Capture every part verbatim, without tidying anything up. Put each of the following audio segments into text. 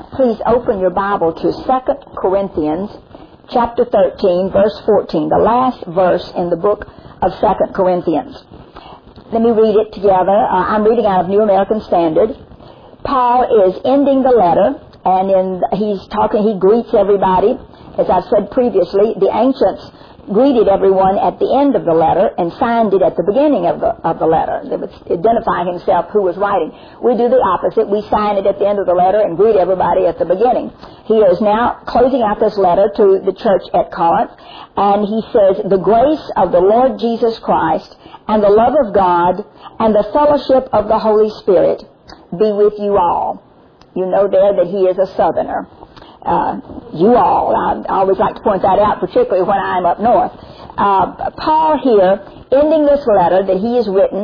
please open your Bible to Second Corinthians chapter thirteen, verse fourteen, the last verse in the book of Second Corinthians. Let me read it together. Uh, I'm reading out of New American Standard. Paul is ending the letter, and in, he's talking, he greets everybody. As I've said previously, the ancients greeted everyone at the end of the letter and signed it at the beginning of the of the letter. They would identify himself who was writing. We do the opposite. We sign it at the end of the letter and greet everybody at the beginning. He is now closing out this letter to the church at Corinth, and he says, "The grace of the Lord Jesus Christ and the love of God and the fellowship of the Holy Spirit be with you all." You know there that he is a Southerner. Uh, you all. I, I always like to point that out, particularly when I'm up north. Uh, Paul here, ending this letter that he has written.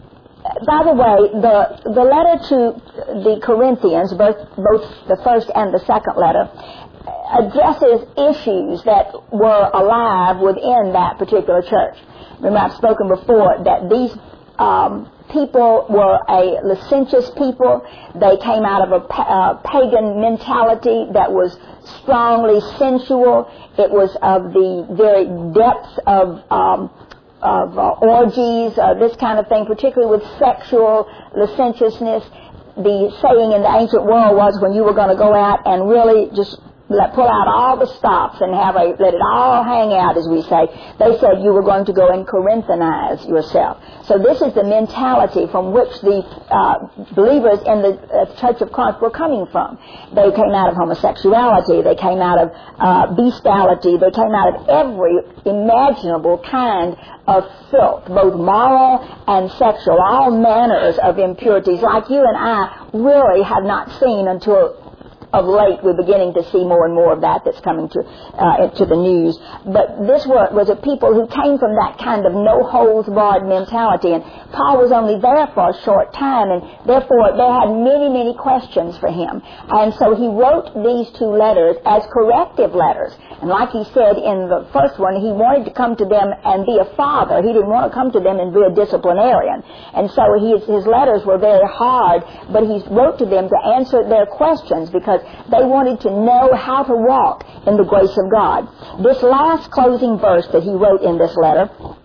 By the way, the the letter to the Corinthians, both both the first and the second letter, addresses issues that were alive within that particular church. Remember, I've spoken before that these um, people were a licentious people. They came out of a pa- uh, pagan mentality that was strongly sensual. It was of the very depths of um, of uh, orgies, uh, this kind of thing, particularly with sexual licentiousness. The saying in the ancient world was when you were going to go out and really just let pull out all the stops and have a let it all hang out, as we say. They said you were going to go and Corinthianize yourself. So this is the mentality from which the uh, believers in the uh, Church of Corinth were coming from. They came out of homosexuality. They came out of uh, bestiality. They came out of every imaginable kind of filth, both moral and sexual, all manners of impurities, like you and I really have not seen until of late. We're beginning to see more and more of that that's coming to uh, to the news. But this was, was a people who came from that kind of no-holds-barred mentality, and Paul was only there for a short time, and therefore they had many, many questions for him. And so he wrote these two letters as corrective letters. And like he said in the first one, he wanted to come to them and be a father. He didn't want to come to them and be a disciplinarian. And so his, his letters were very hard, but he wrote to them to answer their questions because they wanted to know how to walk in the grace of God. This last closing verse that he wrote in this letter,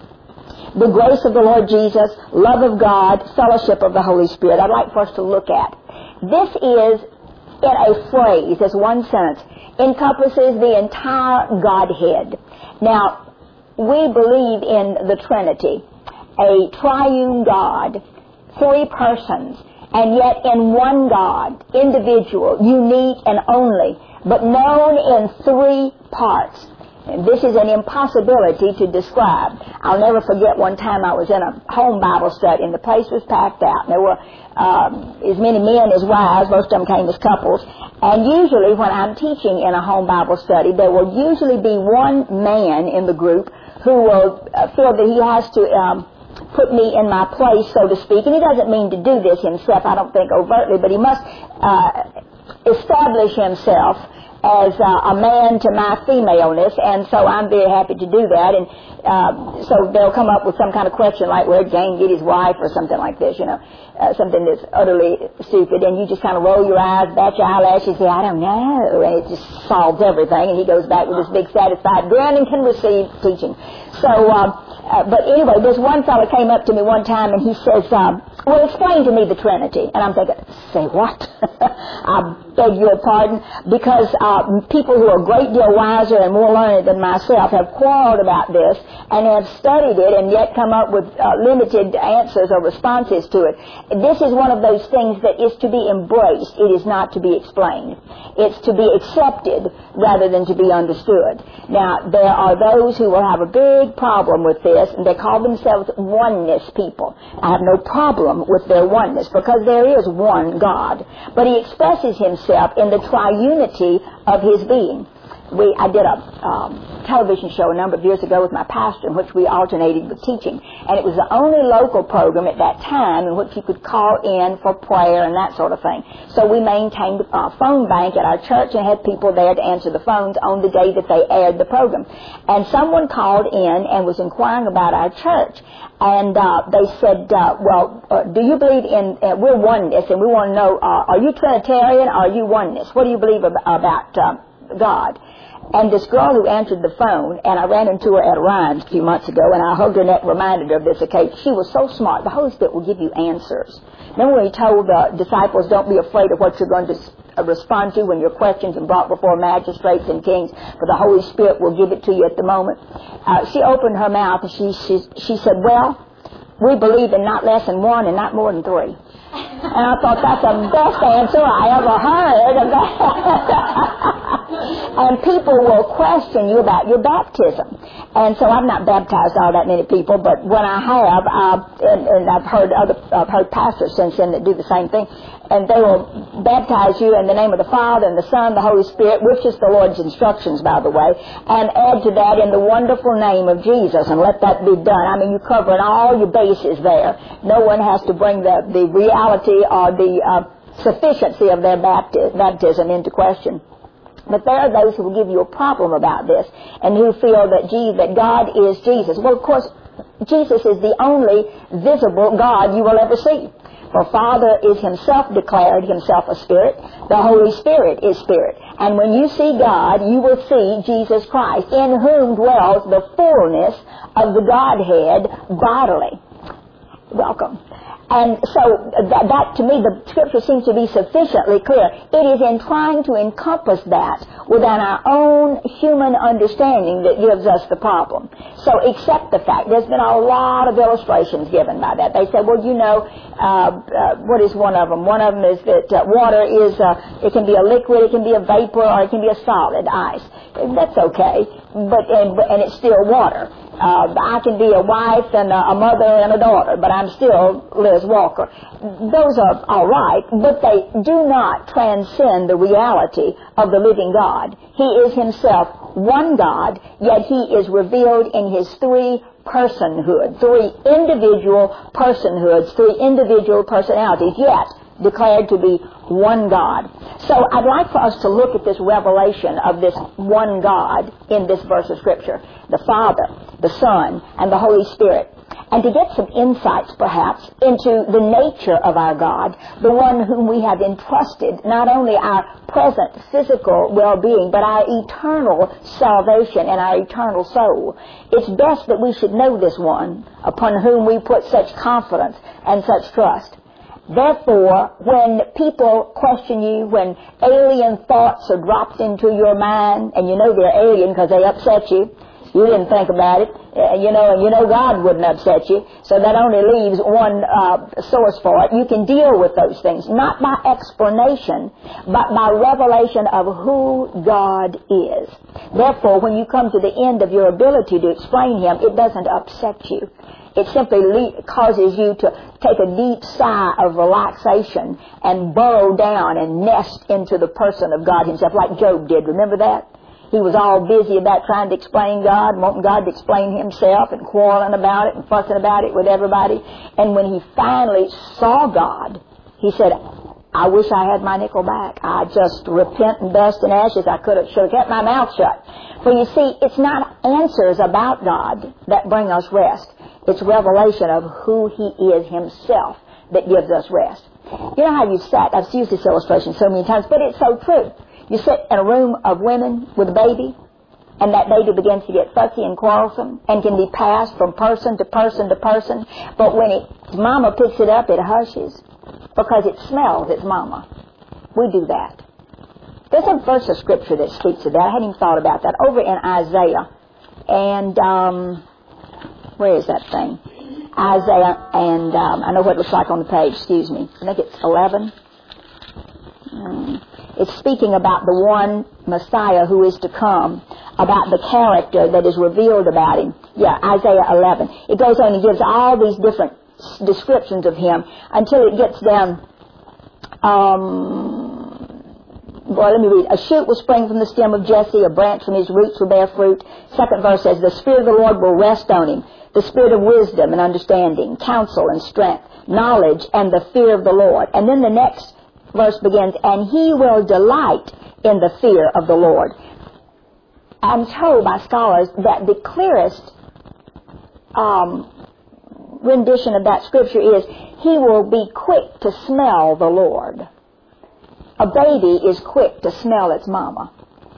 the grace of the Lord Jesus, love of God, fellowship of the Holy Spirit, I'd like for us to look at. This is, in a phrase, as one sentence, encompasses the entire Godhead. Now, we believe in the Trinity, a triune God, three persons, and yet in one God, individual, unique and only, but known in three parts. And this is an impossibility to describe. I'll never forget one time I was in a home Bible study, and the place was packed out. There were um, as many men as wives. Most of them came as couples. And usually when I'm teaching in a home Bible study, there will usually be one man in the group who will uh, feel that he has to Um, put me in my place, so to speak. And he doesn't mean to do this himself, I don't think overtly, but he must uh, establish himself as uh, a man to my femaleness, and so I'm very happy to do that. And uh, so they'll come up with some kind of question like, where'd Jane get his wife, or something like this, you know, uh, something that's utterly stupid, and you just kind of roll your eyes, bat your eyelashes, say, I don't know, and it just solves everything, and he goes back with this big satisfied grin and can receive teaching. So, uh, Uh, but anyway, this one fellow came up to me one time and he says, um, well, explain to me the Trinity. And I'm thinking, say what? I beg your pardon, because uh, people who are a great deal wiser and more learned than myself have quarreled about this and have studied it and yet come up with uh, limited answers or responses to it. This is one of those things that is to be embraced. It is not to be explained. It's to be accepted rather than to be understood. Now, there are those who will have a big problem with this, and they call themselves oneness people. I have no problem with their oneness because there is one God, but he expresses himself in the triunity of his being. we I did a um, television show a number of years ago with my pastor in which we alternated with teaching, and it was the only local program at that time in which you could call in for prayer and that sort of thing. So we maintained a phone bank at our church and had people there to answer the phones on the day that they aired the program. And someone called in and was inquiring about our church, and uh, they said, uh, well, uh, do you believe in, uh, we're oneness, and we want to know, uh, are you Trinitarian or are you oneness? What do you believe ab- about uh, God? And this girl who answered the phone, and I ran into her at Ryan's a few months ago, and I hugged her neck and reminded her of this occasion. She was so smart. The Holy Spirit will give you answers. Remember when he told the disciples, don't be afraid of what you're going to respond to when you're questioned and brought before magistrates and kings, for the Holy Spirit will give it to you at the moment. Uh, she opened her mouth and she, she, she said, well, we believe in not less than one and not more than three. And I thought, that's the best answer I ever heard. And people will question you about your baptism. And so I've not baptized all that many people, but when I have, uh, and, and I've heard other, I've heard pastors since then that do the same thing, and they will baptize you in the name of the Father and the Son and the Holy Spirit, which is the Lord's instructions, by the way, and add to that in the wonderful name of Jesus, and let that be done. I mean, you're covering all your bases there. No one has to bring the, the reality or the uh, sufficiency of their bapti- baptism into question. But there are those who will give you a problem about this and who feel that, gee, that God is Jesus. Well, of course, Jesus is the only visible God you will ever see. For Father is himself declared himself a spirit. The Holy Spirit is spirit. And when you see God, you will see Jesus Christ, in whom dwells the fullness of the Godhead bodily. Welcome. And so that, that, to me, the Scripture seems to be sufficiently clear. It is in trying to encompass that within our own human understanding that gives us the problem. So accept the fact. There's been a lot of illustrations given by that. They say, well, you know, uh, uh, what is one of them? One of them is that uh, water is, uh, it can be a liquid, it can be a vapor, or it can be a solid, ice. That's okay, but and, and it's still water. Uh, I can be a wife and a, a mother and a daughter, but I'm still Liz Walker. Those are all right, but they do not transcend the reality of the living God. He is himself one God, yet he is revealed in his three personhood, three individual personhoods, three individual personalities, yet declared to be one God. So I'd like for us to look at this revelation of this one God in this verse of Scripture, the Father, the Son, and the Holy Spirit, and to get some insights perhaps into the nature of our God, the one whom we have entrusted not only our present physical well-being, but our eternal salvation and our eternal soul. It's best that we should know this one upon whom we put such confidence and such trust. Therefore, when people question you, when alien thoughts are dropped into your mind, and you know they're alien because they upset you, you didn't think about it, uh, you know, and you know God wouldn't upset you, so that only leaves one uh, source for it. You can deal with those things, not by explanation, but by revelation of who God is. Therefore, when you come to the end of your ability to explain him, it doesn't upset you. It simply le- causes you to take a deep sigh of relaxation and burrow down and nest into the person of God himself, like Job did. Remember that? He was all busy about trying to explain God, wanting God to explain himself, and quarreling about it and fussing about it with everybody. And when he finally saw God, he said, I wish I had my nickel back. I just repent and dust and ashes. I could have, should have kept my mouth shut. For you see, it's not answers about God that bring us rest. It's revelation of who he is himself that gives us rest. You know how you sat, I've used this illustration so many times, but it's so true. You sit in a room of women with a baby, and that baby begins to get fussy and quarrelsome and can be passed from person to person to person. But when its mama picks it up, it hushes because it smells its mama. We do that. There's a verse of Scripture that speaks to that. I hadn't even thought about that. Over in Isaiah. And, um, where is that thing? Isaiah, and um, I know what it looks like on the page, excuse me. I think it's eleven. Mm. It's speaking about the one Messiah who is to come, about the character that is revealed about him. Yeah, Isaiah eleven. It goes on and gives all these different descriptions of him until it gets down, um, well, let me read. A shoot will spring from the stem of Jesse, a branch from his roots will bear fruit. Second verse says, the Spirit of the Lord will rest on him, the Spirit of wisdom and understanding, counsel and strength, knowledge and the fear of the Lord. And then the next verse begins, and he will delight in the fear of the Lord. I'm told by scholars that the clearest um, rendition of that scripture is, he will be quick to smell the Lord. A baby is quick to smell its mama.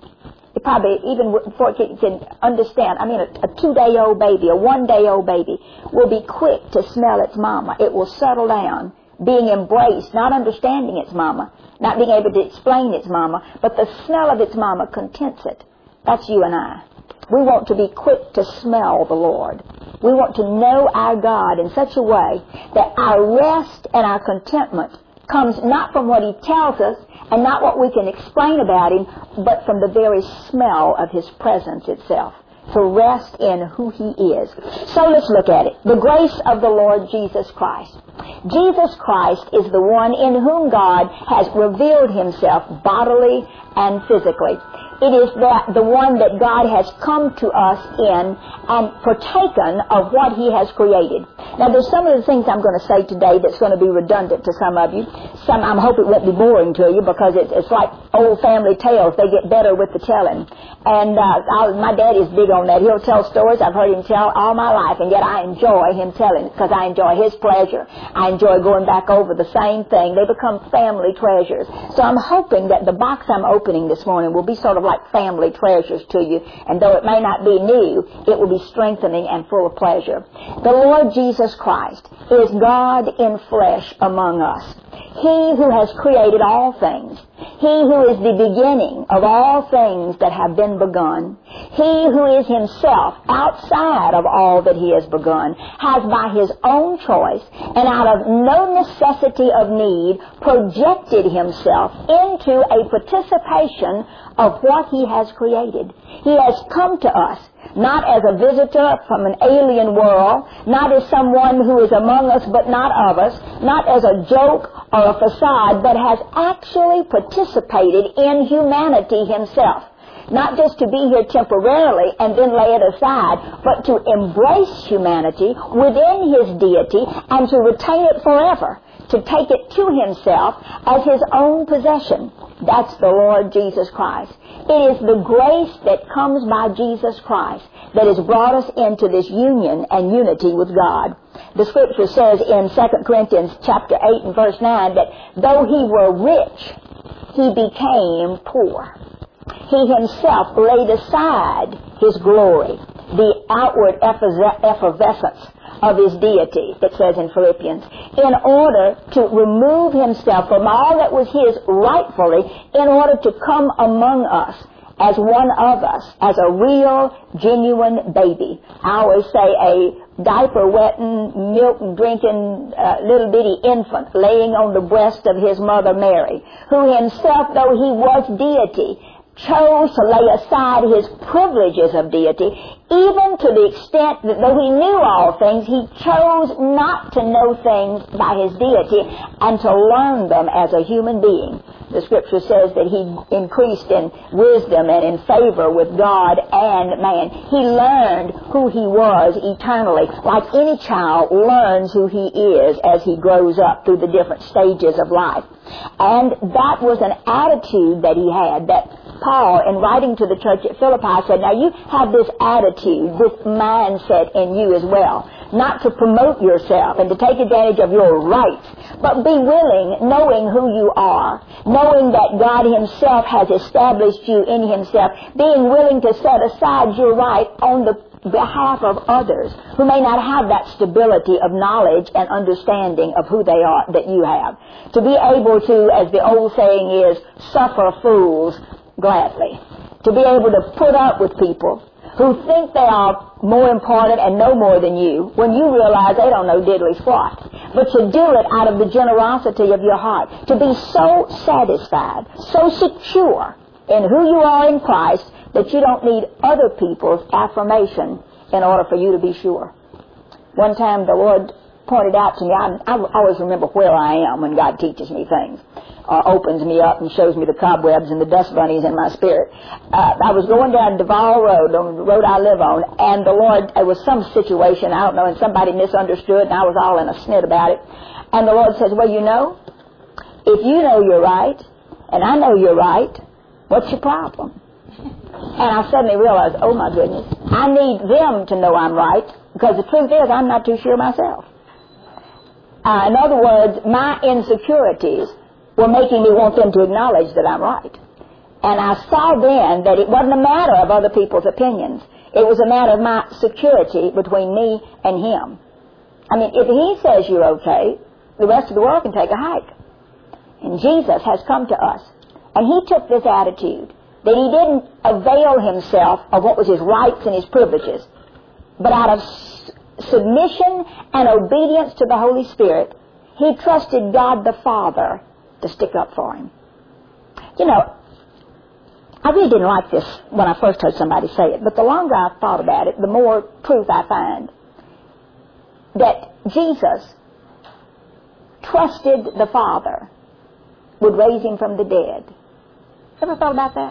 It probably, even before it can understand, I mean, a, a two-day-old baby, a one-day-old baby will be quick to smell its mama. It will settle down, being embraced, not understanding its mama, not being able to explain its mama, but the smell of its mama contents it. That's you and I. We want to be quick to smell the Lord. We want to know our God in such a way that our rest and our contentment comes not from what he tells us and not what we can explain about him, but from the very smell of his presence itself. To rest in who he is. So let's look at it. The grace of the Lord Jesus Christ. Jesus Christ is the one in whom God has revealed himself bodily and physically. It is that the one that God has come to us in and partaken of what he has created. Now, there's some of the things I'm going to say today that's going to be redundant to some of you. Some, I hope it won't be boring to you, because it's, it's like old family tales. They get better with the telling. And uh, I'll, my dad is big on that. He'll tell stories I've heard him tell all my life, and yet I enjoy him telling, because I enjoy his pleasure. I enjoy going back over the same thing. They become family treasures. So I'm hoping that the box I'm opening this morning will be sort of like family treasures to you, and though it may not be new, it will be strengthening and full of pleasure. The Lord Jesus Christ is God in flesh among us. He who has created all things. He who is the beginning of all things that have been begun. He who is himself outside of all that he has begun, has by his own choice and out of no necessity of need projected himself into a participation of what he has created. He has come to us not as a visitor from an alien world, not as someone who is among us but not of us, not as a joke or a facade, but has actually participated in humanity himself. Not just to be here temporarily and then lay it aside, but to embrace humanity within his deity and to retain it forever, to take it to himself as his own possession. That's the Lord Jesus Christ. It is the grace that comes by Jesus Christ that has brought us into this union and unity with God. The scripture says in Second Corinthians chapter eight and verse nine that though he were rich, he became poor. He himself laid aside his glory, the outward effervescence of his deity, that says in Philippians, in order to remove himself from all that was his rightfully, in order to come among us as one of us, as a real, genuine baby. I always say a diaper-wetting, milk-drinking, uh, little bitty infant laying on the breast of his mother Mary, who himself, though he was deity, chose to lay aside his privileges of deity, even to the extent that though he knew all things, he chose not to know things by his deity and to learn them as a human being. The scripture says that he increased in wisdom and in favor with God and man. He learned who he was eternally, like any child learns who he is as he grows up through the different stages of life. And that was an attitude that he had, that Paul, in writing to the church at Philippi, said, now you have this attitude, this mindset in you as well, not to promote yourself and to take advantage of your rights, but be willing, knowing who you are, knowing that God himself has established you in himself, being willing to set aside your right on the behalf of others who may not have that stability of knowledge and understanding of who they are that you have. To be able to, as the old saying is, suffer fools gladly. To be able to put up with people who think they are more important and know more than you, when you realize they don't know diddly squat. But to do it out of the generosity of your heart. To be so satisfied, so secure in who you are in Christ that you don't need other people's affirmation in order for you to be sure. One time the Lord pointed out to me, I, I always remember where I am when God teaches me things, or opens me up and shows me the cobwebs and the dust bunnies in my spirit. Uh, I was going down Duval Road, on the road I live on, and the Lord, it was some situation, I don't know, and somebody misunderstood, and I was all in a snit about it. And the Lord says, well, you know, if you know you're right, and I know you're right, what's your problem? And I suddenly realized, oh my goodness, I need them to know I'm right, because the truth is I'm not too sure myself. Uh, in other words, my insecurities were making me want them to acknowledge that I'm right. And I saw then that it wasn't a matter of other people's opinions. It was a matter of my security between me and Him. I mean, if He says you're okay, the rest of the world can take a hike. And Jesus has come to us. And He took this attitude that He didn't avail Himself of what was His rights and His privileges, but out of s- submission and obedience to the Holy Spirit, He trusted God the Father to stick up for Him. You know, I really didn't like this when I first heard somebody say it, but the longer I've thought about it, the more truth I find. That Jesus trusted the Father would raise Him from the dead. Ever thought about that?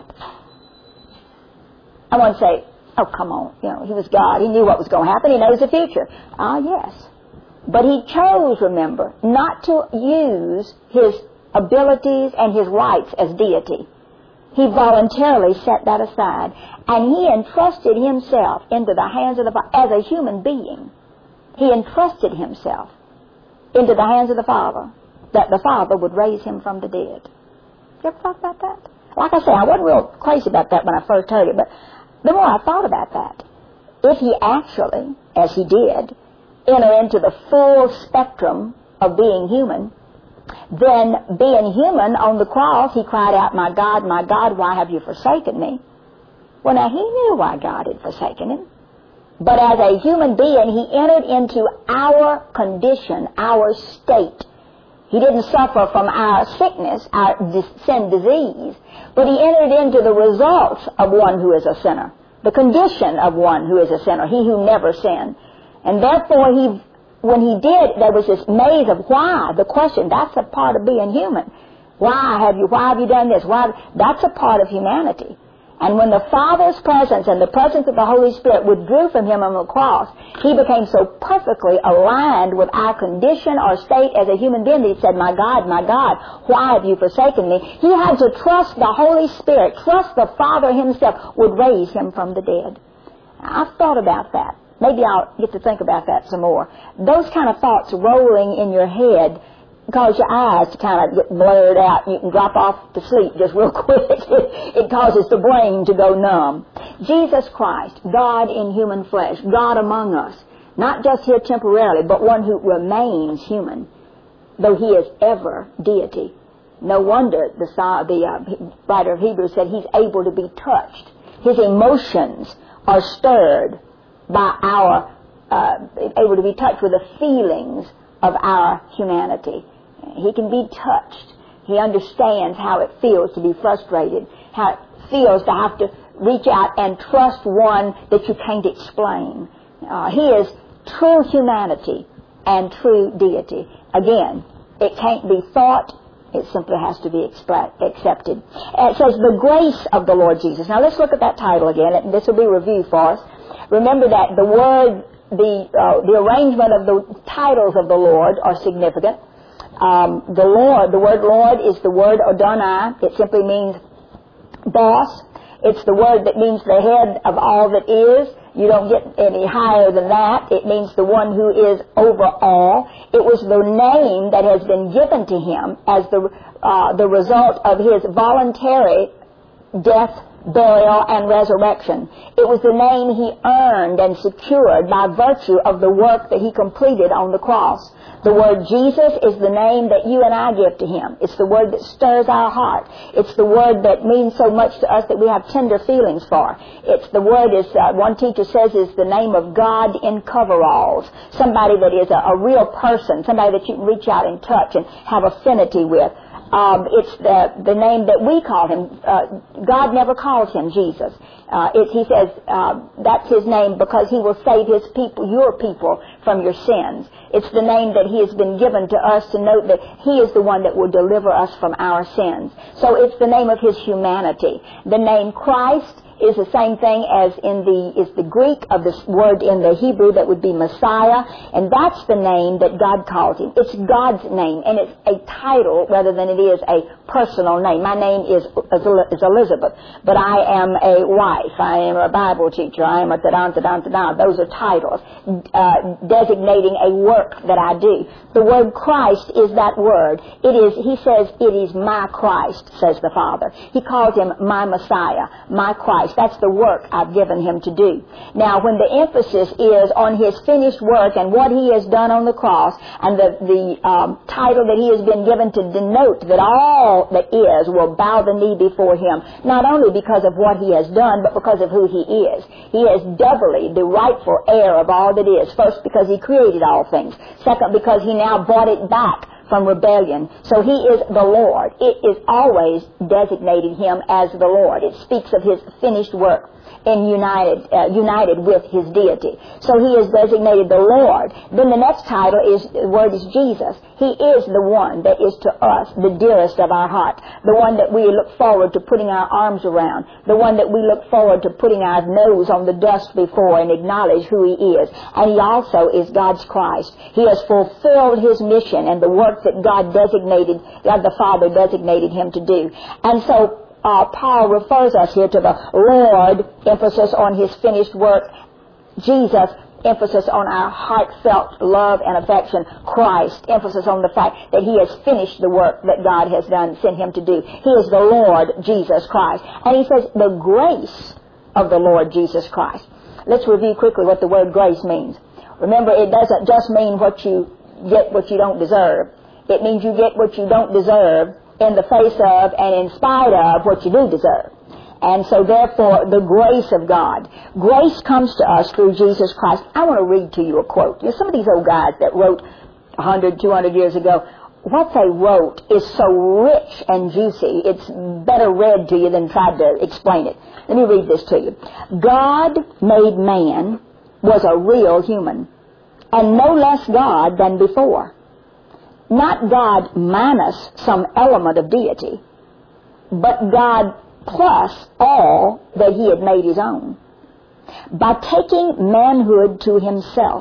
I want to say, oh, come on, you know, He was God. He knew what was going to happen. He knows the future. Ah, yes. But He chose, remember, not to use His abilities and His rights as deity. He voluntarily set that aside, and He entrusted Himself into the hands of the Father. As a human being, He entrusted Himself into the hands of the Father, that the Father would raise Him from the dead. You ever thought about that? Like I say, I wasn't real crazy about that when I first heard it, but the more I thought about that, if He actually, as He did, enter into the full spectrum of being human, then being human on the cross, He cried out, my God, my God, why have you forsaken me? Well, now, He knew why God had forsaken Him. But as a human being, He entered into our condition, our state. He didn't suffer from our sickness, our sin disease, but He entered into the results of one who is a sinner, the condition of one who is a sinner, he who never sinned. And therefore, He, when He did, there was this maze of why, the question, that's a part of being human. Why have you, why have you done this? Why? That's a part of humanity. And when the Father's presence and the presence of the Holy Spirit withdrew from Him on the cross, He became so perfectly aligned with our condition or state as a human being that He said, my God, my God, why have you forsaken me? He had to trust the Holy Spirit, trust the Father Himself would raise Him from the dead. Now, I've thought about that. Maybe I'll get to think about that some more. Those kind of thoughts rolling in your head cause your eyes to kind of get blurred out, and you can drop off to sleep just real quick. It, it causes the brain to go numb. Jesus Christ, God in human flesh, God among us, not just here temporarily, but one who remains human, though He is ever deity. No wonder the, the uh, writer of Hebrews said He's able to be touched. His emotions are stirred by our, uh, able to be touched with the feelings of our humanity. He can be touched. He understands how it feels to be frustrated, how it feels to have to reach out and trust one that you can't explain. Uh, he is true humanity and true deity. Again, it can't be thought. It simply has to be expla- accepted. And it says, the grace of the Lord Jesus. Now let's look at that title again. And this will be review for us. Remember that the word, the uh, the arrangement of the titles of the Lord are significant. Um, the Lord, the word Lord is the word Adonai. It simply means boss. It's the word that means the head of all that is. You don't get any higher than that. It means the one who is over all. It was the name that has been given to Him as the uh, the result of His voluntary death, burial, and resurrection. It was the name He earned and secured by virtue of the work that He completed on the cross. The word Jesus is the name that you and I give to Him. It's the word that stirs our heart. It's the word that means so much to us that we have tender feelings for. It's the word, is uh, one teacher says, is the name of God in coveralls. Somebody that is a, a real person, somebody that you can reach out and touch and have affinity with. Um, it's the, the name that we call him. Uh, God never calls him Jesus. Uh, it, he says uh, that's his name because he will save his people, your people, from your sins. It's the name that he has been given to us to note that he is the one that will deliver us from our sins. So it's the name of his humanity. The name Christ is the same thing as in the is the Greek of this word in the Hebrew that would be Messiah, and that's the name that God calls him. It's God's name, and it's a title rather than it is a personal name. My name is, is Elizabeth, but I am a wife. I am a Bible teacher. I am a ta-da, ta-da, ta-da. Those are titles uh, designating a work that I do. The word Christ is that word. It is. He says, it is my Christ, says the Father. He calls him my Messiah, my Christ. That's the work I've given him to do. Now, when the emphasis is on his finished work and what he has done on the cross, and the, the um, title that he has been given to denote that all that is will bow the knee before him, not only because of what he has done, but because of who he is. He is doubly the rightful heir of all that is. First, because he created all things. Second, because he now brought it back from rebellion. So he is the Lord. It is always designating him as the Lord. It speaks of his finished work and united uh, united with his deity. So he is designated the Lord. Then the next title is, the word is Jesus. He is the one that is to us the dearest of our heart, the one that we look forward to putting our arms around, the one that we look forward to putting our nose on the dust before and acknowledge who he is. And he also is God's Christ. He has fulfilled his mission and the work that God designated, God the Father designated him to do. And so Uh, Paul refers us here to the Lord, emphasis on his finished work. Jesus, emphasis on our heartfelt love and affection. Christ, emphasis on the fact that he has finished the work that God has done, sent him to do. He is the Lord Jesus Christ. And he says the grace of the Lord Jesus Christ. Let's review quickly what the word grace means. Remember, it doesn't just mean what you get what you don't deserve. It means you get what you don't deserve in the face of and in spite of what you do deserve. And so therefore, the grace of God. Grace comes to us through Jesus Christ. I want to read to you a quote. You know, some of these old guys that wrote one hundred, two hundred years ago, what they wrote is so rich and juicy, it's better read to you than tried to explain it. Let me read this to you. God made man was a real human, and no less God than before. Not God minus some element of deity, but God plus all that he had made his own. By taking manhood to himself,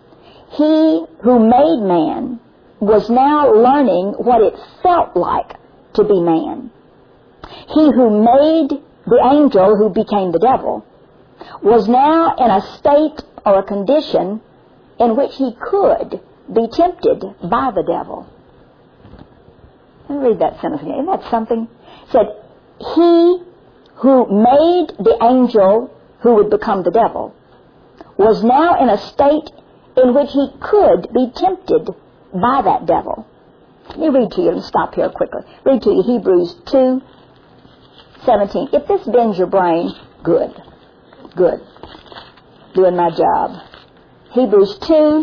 he who made man was now learning what it felt like to be man. He who made the angel who became the devil was now in a state or a condition in which he could be tempted by the devil. Let me read that sentence again. Isn't that something? It said, he who made the angel who would become the devil was now in a state in which he could be tempted by that devil. Let me read to you and stop here quickly. Read to you Hebrews two seventeen. If this bends your brain, good. Good. Doing my job. Hebrews two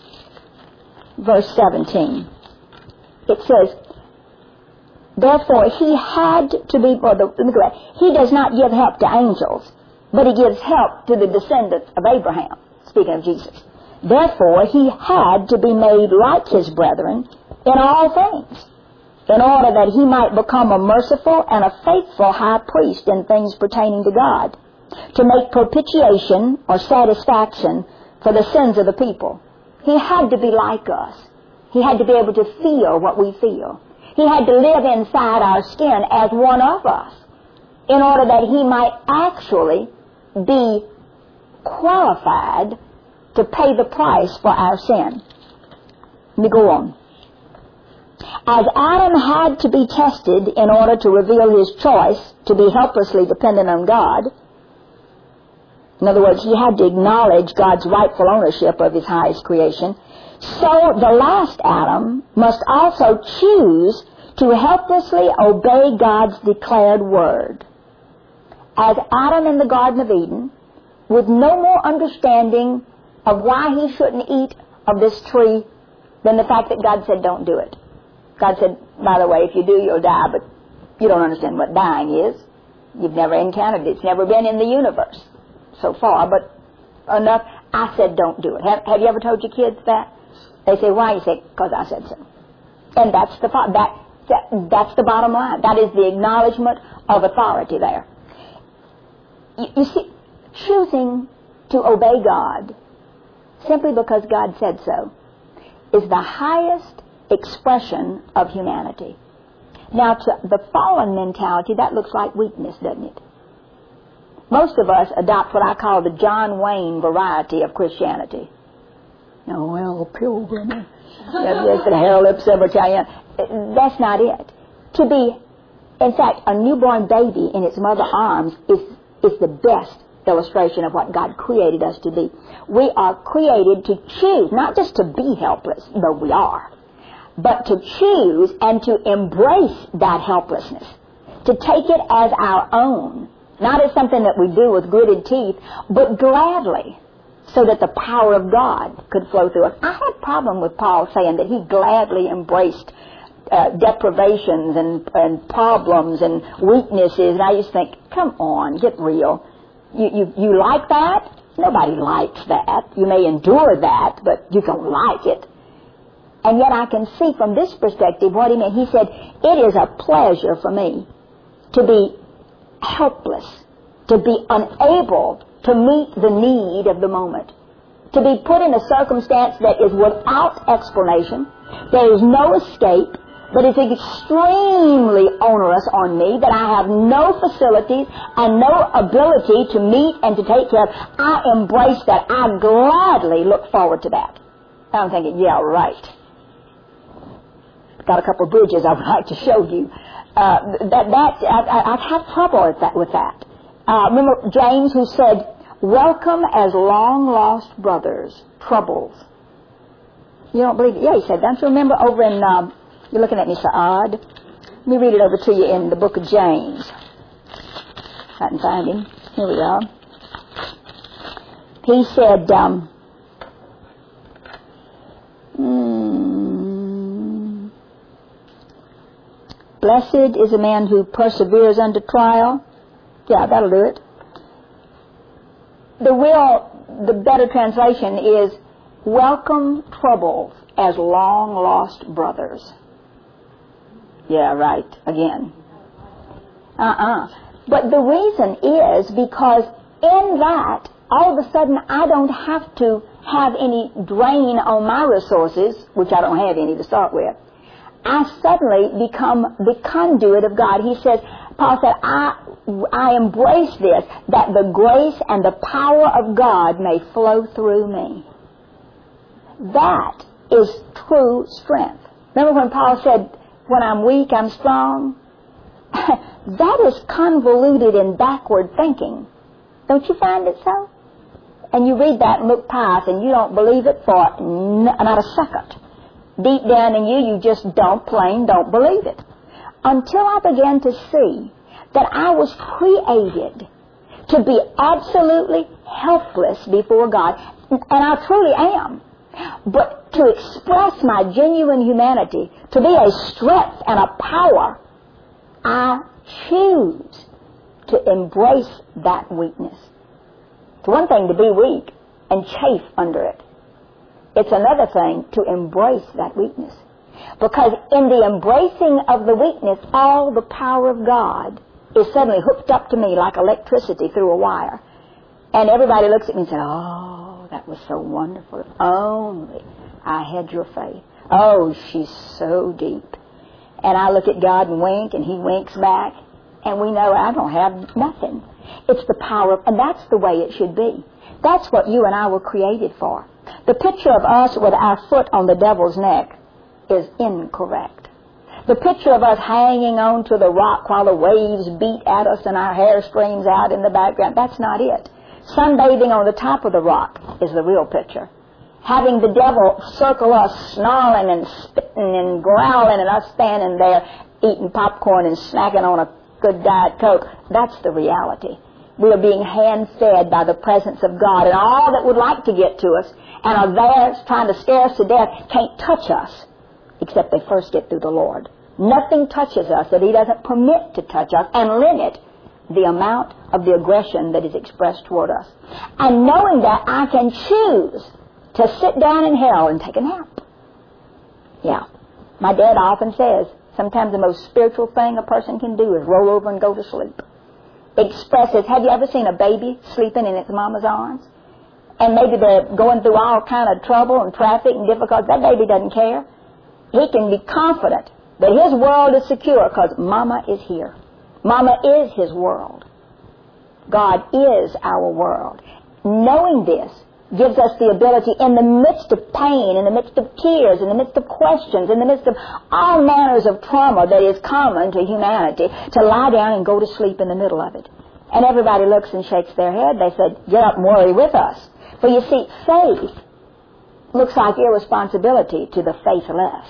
verse seventeen. It says, therefore he had to be, or the, let me go back. He does not give help to angels, but he gives help to the descendants of Abraham. Speaking of Jesus. Therefore he had to be made like his brethren in all things, in order that he might become a merciful and a faithful high priest in things pertaining to God, to make propitiation or satisfaction for the sins of the people. He had to be like us. He had to be able to feel what we feel. He had to live inside our skin as one of us in order that he might actually be qualified to pay the price for our sin. Let me go on. As Adam had to be tested in order to reveal his choice to be helplessly dependent on God, in other words, he had to acknowledge God's rightful ownership of his highest creation, so the last Adam must also choose to helplessly obey God's declared word. As Adam in the Garden of Eden, with no more understanding of why he shouldn't eat of this tree than the fact that God said don't do it. God said, by the way, if you do, you'll die, but you don't understand what dying is. You've never encountered it. It's never been in the universe so far, but enough. I said, don't do it. Have, have you ever told your kids that? They say, why? You say, because I said so. And that's the, that, that, that's the bottom line. That is the acknowledgement of authority there. You, you see, choosing to obey God simply because God said so is the highest expression of humanity. Now, to the fallen mentality, that looks like weakness, doesn't it? Most of us adopt what I call the John Wayne variety of Christianity. Noel Pilgrim, yes, and Harold Ipsum, Italian. That's not it. To be, in fact, a newborn baby in its mother's arms is, is the best illustration of what God created us to be. We are created to choose, not just to be helpless, though we are, but to choose and to embrace that helplessness, to take it as our own, not as something that we do with gritted teeth, but gladly, so that the power of God could flow through us. I had a problem with Paul saying that he gladly embraced uh, deprivations and, and problems and weaknesses, and I just think, come on, get real. You, you, you like that? Nobody likes that. You may endure that, but you don't like it. And yet I can see from this perspective what he meant. He said, it is a pleasure for me to be helpless, to be unable to meet the need of the moment, to be put in a circumstance that is without explanation. There is no escape, but it's extremely onerous on me that I have no facilities and no ability to meet and to take care of. I embrace that. I gladly look forward to that. I'm thinking, yeah, right. Got a couple of bridges I would like to show you. Uh, that that I, I've had trouble with that. With that. Uh, remember James, who said, welcome as long-lost brothers, troubles. You don't believe it? Yeah, he said. Don't you remember over in, um, you're looking at me so odd. Let me read it over to you in the book of James. I can find him. Here we are. He said, um, hmm, blessed is a man who perseveres under trial. Yeah, that'll do it. The real, the better translation is, welcome troubles as long-lost brothers. Yeah, right, again. Uh-uh. But the reason is because in that, all of a sudden, I don't have to have any drain on my resources, which I don't have any to start with. I suddenly become the conduit of God. He says, Paul said, I, I embrace this, that the grace and the power of God may flow through me. That is true strength. Remember when Paul said, when I'm weak, I'm strong? That is convoluted and backward thinking. Don't you find it so? And you read that and look past and you don't believe it for n- not a second. Deep down in you, you just don't, plain don't believe it. Until I began to see that I was created to be absolutely helpless before God, and I truly am. But to express my genuine humanity, to be a strength and a power, I choose to embrace that weakness. It's one thing to be weak and chafe under it. It's another thing to embrace that weakness. Because in the embracing of the weakness, all the power of God is suddenly hooked up to me like electricity through a wire. And everybody looks at me and says, oh, that was so wonderful. If only I had your faith. Oh, she's so deep. And I look at God and wink, and He winks back. And we know I don't have nothing. It's the power of, and that's the way it should be. That's what you and I were created for. The picture of us with our foot on the devil's neck is incorrect. The picture of us hanging on to the rock while the waves beat at us and our hair streams out in the background, that's not it. Sunbathing on the top of the rock is the real picture. Having the devil circle us, snarling and spitting and growling, and us standing there eating popcorn and snacking on a good Diet Coke, that's the reality. We are being hand-fed by the presence of God, and all that would like to get to us and are there trying to scare us to death can't touch us, except they first get through the Lord. Nothing touches us that He doesn't permit to touch us and limit the amount of the aggression that is expressed toward us. And knowing that, I can choose to sit down in hell and take a nap. Yeah. My dad often says, sometimes the most spiritual thing a person can do is roll over and go to sleep. Expresses, have you ever seen a baby sleeping in its mama's arms? And maybe they're going through all kind of trouble and traffic and difficulties. That baby doesn't care. He can be confident that his world is secure because Mama is here. Mama is his world. God is our world. Knowing this gives us the ability in the midst of pain, in the midst of tears, in the midst of questions, in the midst of all manners of trauma that is common to humanity, to lie down and go to sleep in the middle of it. And everybody looks and shakes their head. They said, get up and worry with us. But you see, faith looks like irresponsibility to the faithless.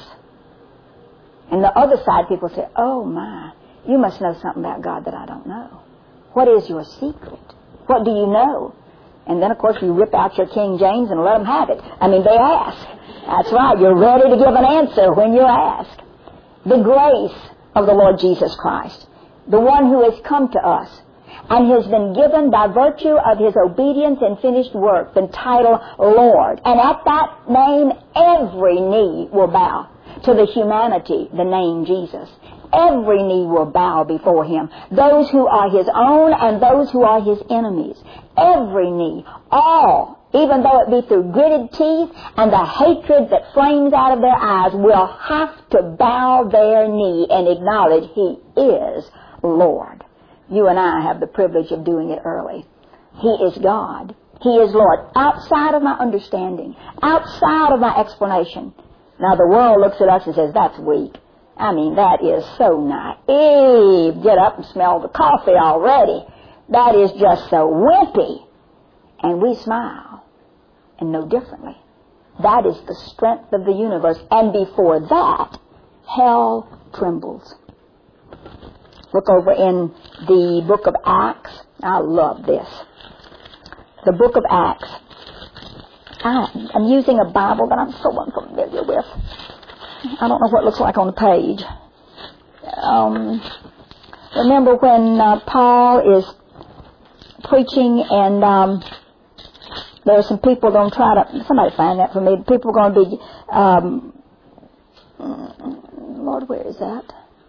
And the other side, people say, oh my, you must know something about God that I don't know. What is your secret? What do you know? And then, of course, you rip out your King James and let them have it. I mean, they ask. That's right. You're ready to give an answer when you're asked. The grace of the Lord Jesus Christ, the one who has come to us and has been given by virtue of His obedience and finished work the title Lord. And at that name, every knee will bow to the humanity, the name Jesus. Every knee will bow before Him. Those who are His own and those who are His enemies. Every knee, all, even though it be through gritted teeth and the hatred that flames out of their eyes, will have to bow their knee and acknowledge He is Lord. You and I have the privilege of doing it early. He is God. He is Lord. Outside of my understanding, outside of my explanation. Now the world looks at us and says, that's weak. I mean, that is so naive. Get up and smell the coffee already. That is just so wimpy. And we smile and know differently. That is the strength of the universe. And before that, hell trembles. Look over in the book of Acts. I love this. The book of Acts. I, I'm using a Bible that I'm so unfamiliar with. I don't know what it looks like on the page. Um, remember when uh, Paul is preaching and um, there are some people going to try to, somebody find that for me, people are going to be, um, Lord, where is that?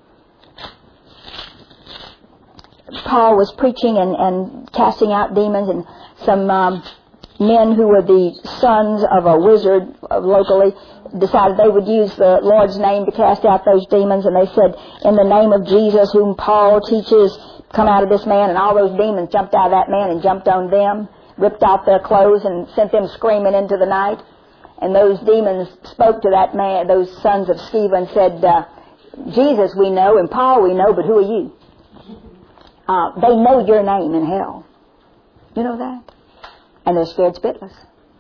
Paul was preaching and, and casting out demons, and some um, men who were the sons of a wizard uh, locally decided they would use the Lord's name to cast out those demons, and they said, in the name of Jesus, whom Paul teaches, come out of this man, and all those demons jumped out of that man and jumped on them, ripped off their clothes and sent them screaming into the night. And those demons spoke to that man, those sons of Sceva, and said, uh, Jesus we know, and Paul we know, but who are you? Uh, they know your name in hell. You know that? And they're scared spitless.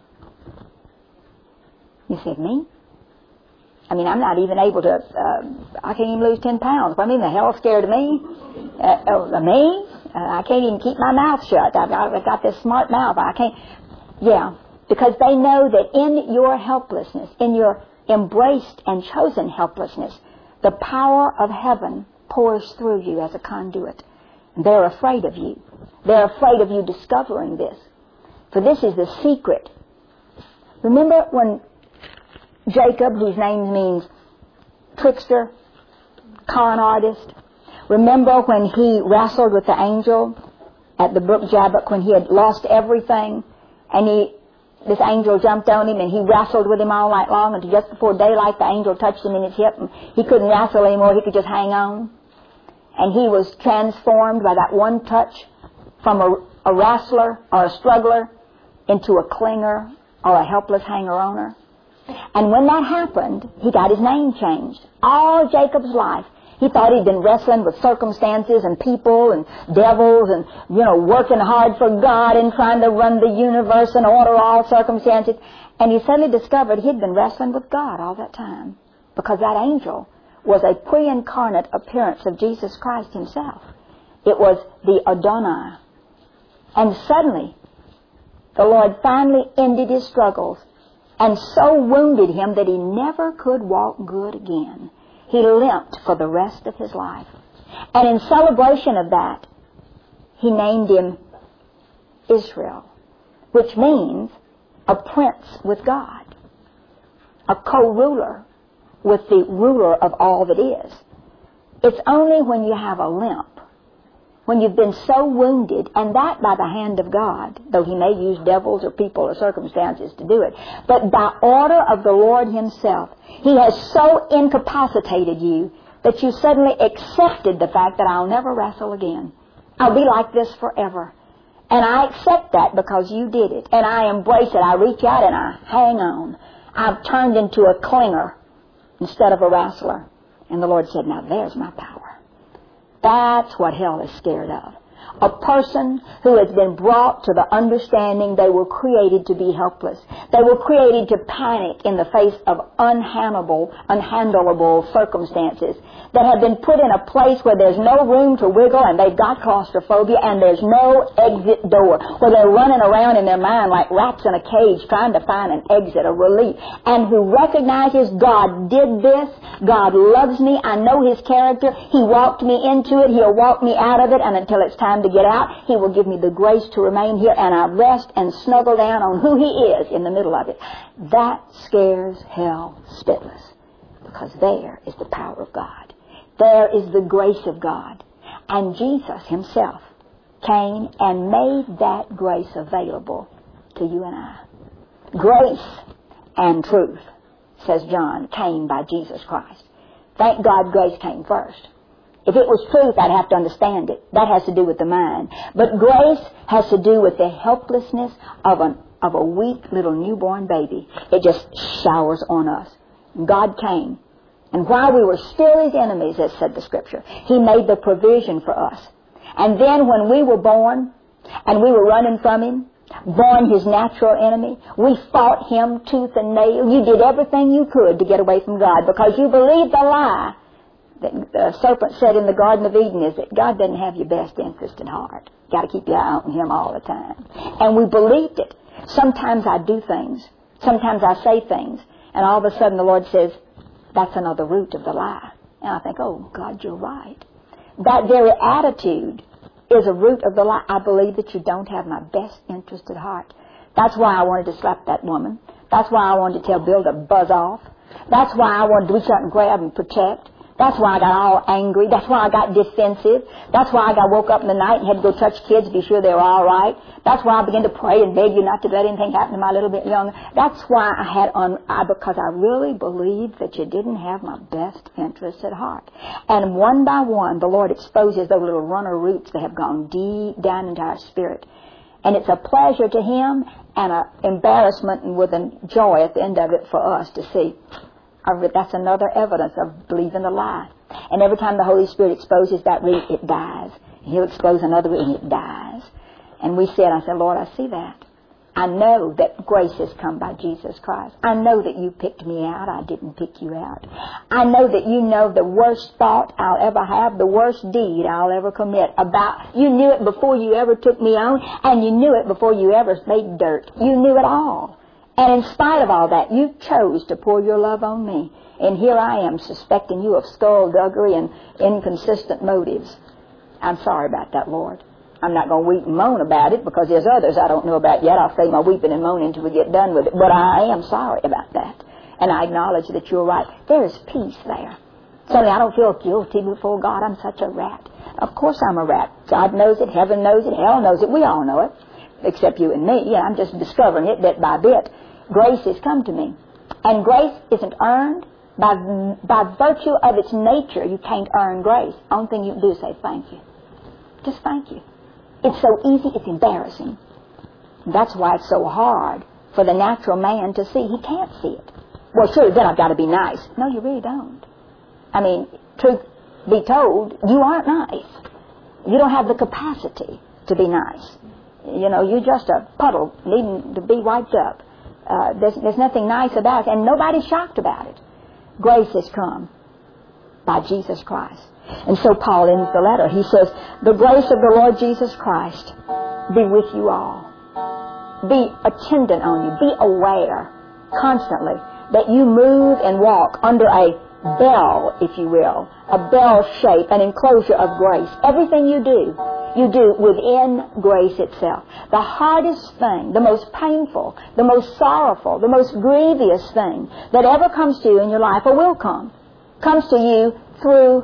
You said, me? I mean, I'm not even able to, uh, I can't even lose ten pounds. I mean, the hell's scared of me? Uh, oh, me? Uh, I can't even keep my mouth shut. I've got, I've got this smart mouth. I can't. Yeah, because they know that in your helplessness, in your embraced and chosen helplessness, the power of heaven pours through you as a conduit. They're afraid of you. They're afraid of you discovering this. For this is the secret. Remember when Jacob, whose name means trickster, con artist, remember when he wrestled with the angel at the brook Jabbok when he had lost everything, and he, this angel jumped on him and he wrestled with him all night long until just before daylight the angel touched him in his hip and he couldn't wrestle anymore, he could just hang on. And he was transformed by that one touch from a, a wrestler or a struggler into a clinger or a helpless hanger-oner. And when that happened, he got his name changed. All Jacob's life, he thought he'd been wrestling with circumstances and people and devils and, you know, working hard for God and trying to run the universe and order all circumstances. And he suddenly discovered he'd been wrestling with God all that time because that angel was a pre-incarnate appearance of Jesus Christ himself. It was the Adonai. And suddenly, the Lord finally ended his struggles and so wounded him that he never could walk good again. He limped for the rest of his life. And in celebration of that, he named him Israel, which means a prince with God, a co-ruler with the ruler of all that is. It's only when you have a limp, when you've been so wounded, and that by the hand of God, though he may use devils or people or circumstances to do it, but by order of the Lord himself, he has so incapacitated you that you suddenly accepted the fact that I'll never wrestle again. I'll be like this forever. And I accept that because you did it. And I embrace it. I reach out and I hang on. I've turned into a clinger instead of a wrestler. And the Lord said, now there's my power. That's what hell is scared of. A person who has been brought to the understanding they were created to be helpless. They were created to panic in the face of unhandleable, unhandleable circumstances. That have been put in a place where there's no room to wiggle and they've got claustrophobia and there's no exit door. Where they're running around in their mind like rats in a cage trying to find an exit, a relief. And who recognizes God did this. God loves me. I know his character. He walked me into it. He'll walk me out of it. And until it's time to get out, he will give me the grace to remain here, and I rest and snuggle down on who he is in the middle of it. That scares hell spitless, because there is the power of God. There is the grace of God. And Jesus himself came and made that grace available to you and I. Grace and truth, says John, came by Jesus Christ. Thank God grace came first. If it was truth, I'd have to understand it. That has to do with the mind. But grace has to do with the helplessness of an of a weak little newborn baby. It just showers on us. God came. And while we were still his enemies, as said the Scripture, he made the provision for us. And then when we were born, and we were running from him, born his natural enemy, we fought him tooth and nail. You did everything you could to get away from God because you believed the lie that the serpent said in the Garden of Eden, is that God doesn't have your best interest at heart. You've got to keep your eye on him all the time. And we believed it. Sometimes I do things. Sometimes I say things. And all of a sudden the Lord says, that's another root of the lie. And I think, oh, God, you're right. That very attitude is a root of the lie. I believe that you don't have my best interest at heart. That's why I wanted to slap that woman. That's why I wanted to tell Bill to buzz off. That's why I wanted to reach out and grab and protect. That's why I got all angry. That's why I got defensive. That's why I got woke up in the night and had to go touch kids to be sure they were all right. That's why I began to pray and beg you not to let anything happen to my little bit younger. That's why I had on, I, because I really believed that you didn't have my best interests at heart. And one by one, the Lord exposes those little runner roots that have gone deep down into our spirit. And it's a pleasure to him and an embarrassment and with a joy at the end of it for us to see. That's another evidence of believing the lie. And every time the Holy Spirit exposes that root, it dies. He'll expose another root and it dies. And we said, I said, Lord, I see that. I know that grace has come by Jesus Christ. I know that you picked me out. I didn't pick you out. I know that you know the worst thought I'll ever have, the worst deed I'll ever commit about. You knew it before you ever took me on, and you knew it before you ever made dirt. You knew it all. And in spite of all that, you chose to pour your love on me. And here I am suspecting you of skullduggery and inconsistent motives. I'm sorry about that, Lord. I'm not going to weep and moan about it because there's others I don't know about yet. I'll say my weeping and moaning until we get done with it. But I am sorry about that. And I acknowledge that you're right. There is peace there. Suddenly I don't feel guilty before God. I'm such a rat. Of course I'm a rat. God knows it. Heaven knows it. Hell knows it. We all know it. Except you and me. I'm just discovering it bit by bit. Grace has come to me. And grace isn't earned. By, by virtue of its nature, you can't earn grace. The only thing you can do is say thank you. Just thank you. It's so easy, it's embarrassing. That's why it's so hard for the natural man to see. He can't see it. Well, sure, then I've got to be nice. No, you really don't. I mean, truth be told, you aren't nice. You don't have the capacity to be nice. You know, you're just a puddle needing to be wiped up. Uh, there's, there's nothing nice about it, and nobody's shocked about it. Grace has come by Jesus Christ. And so Paul ends the letter. He says, the grace of the Lord Jesus Christ be with you all. Be attendant on you. Be aware constantly, that you move and walk under a bell, if you will, a bell shape, an enclosure of grace. Everything you do, you do within grace itself. The hardest thing, the most painful, the most sorrowful, the most grievous thing that ever comes to you in your life, or will come, comes to you through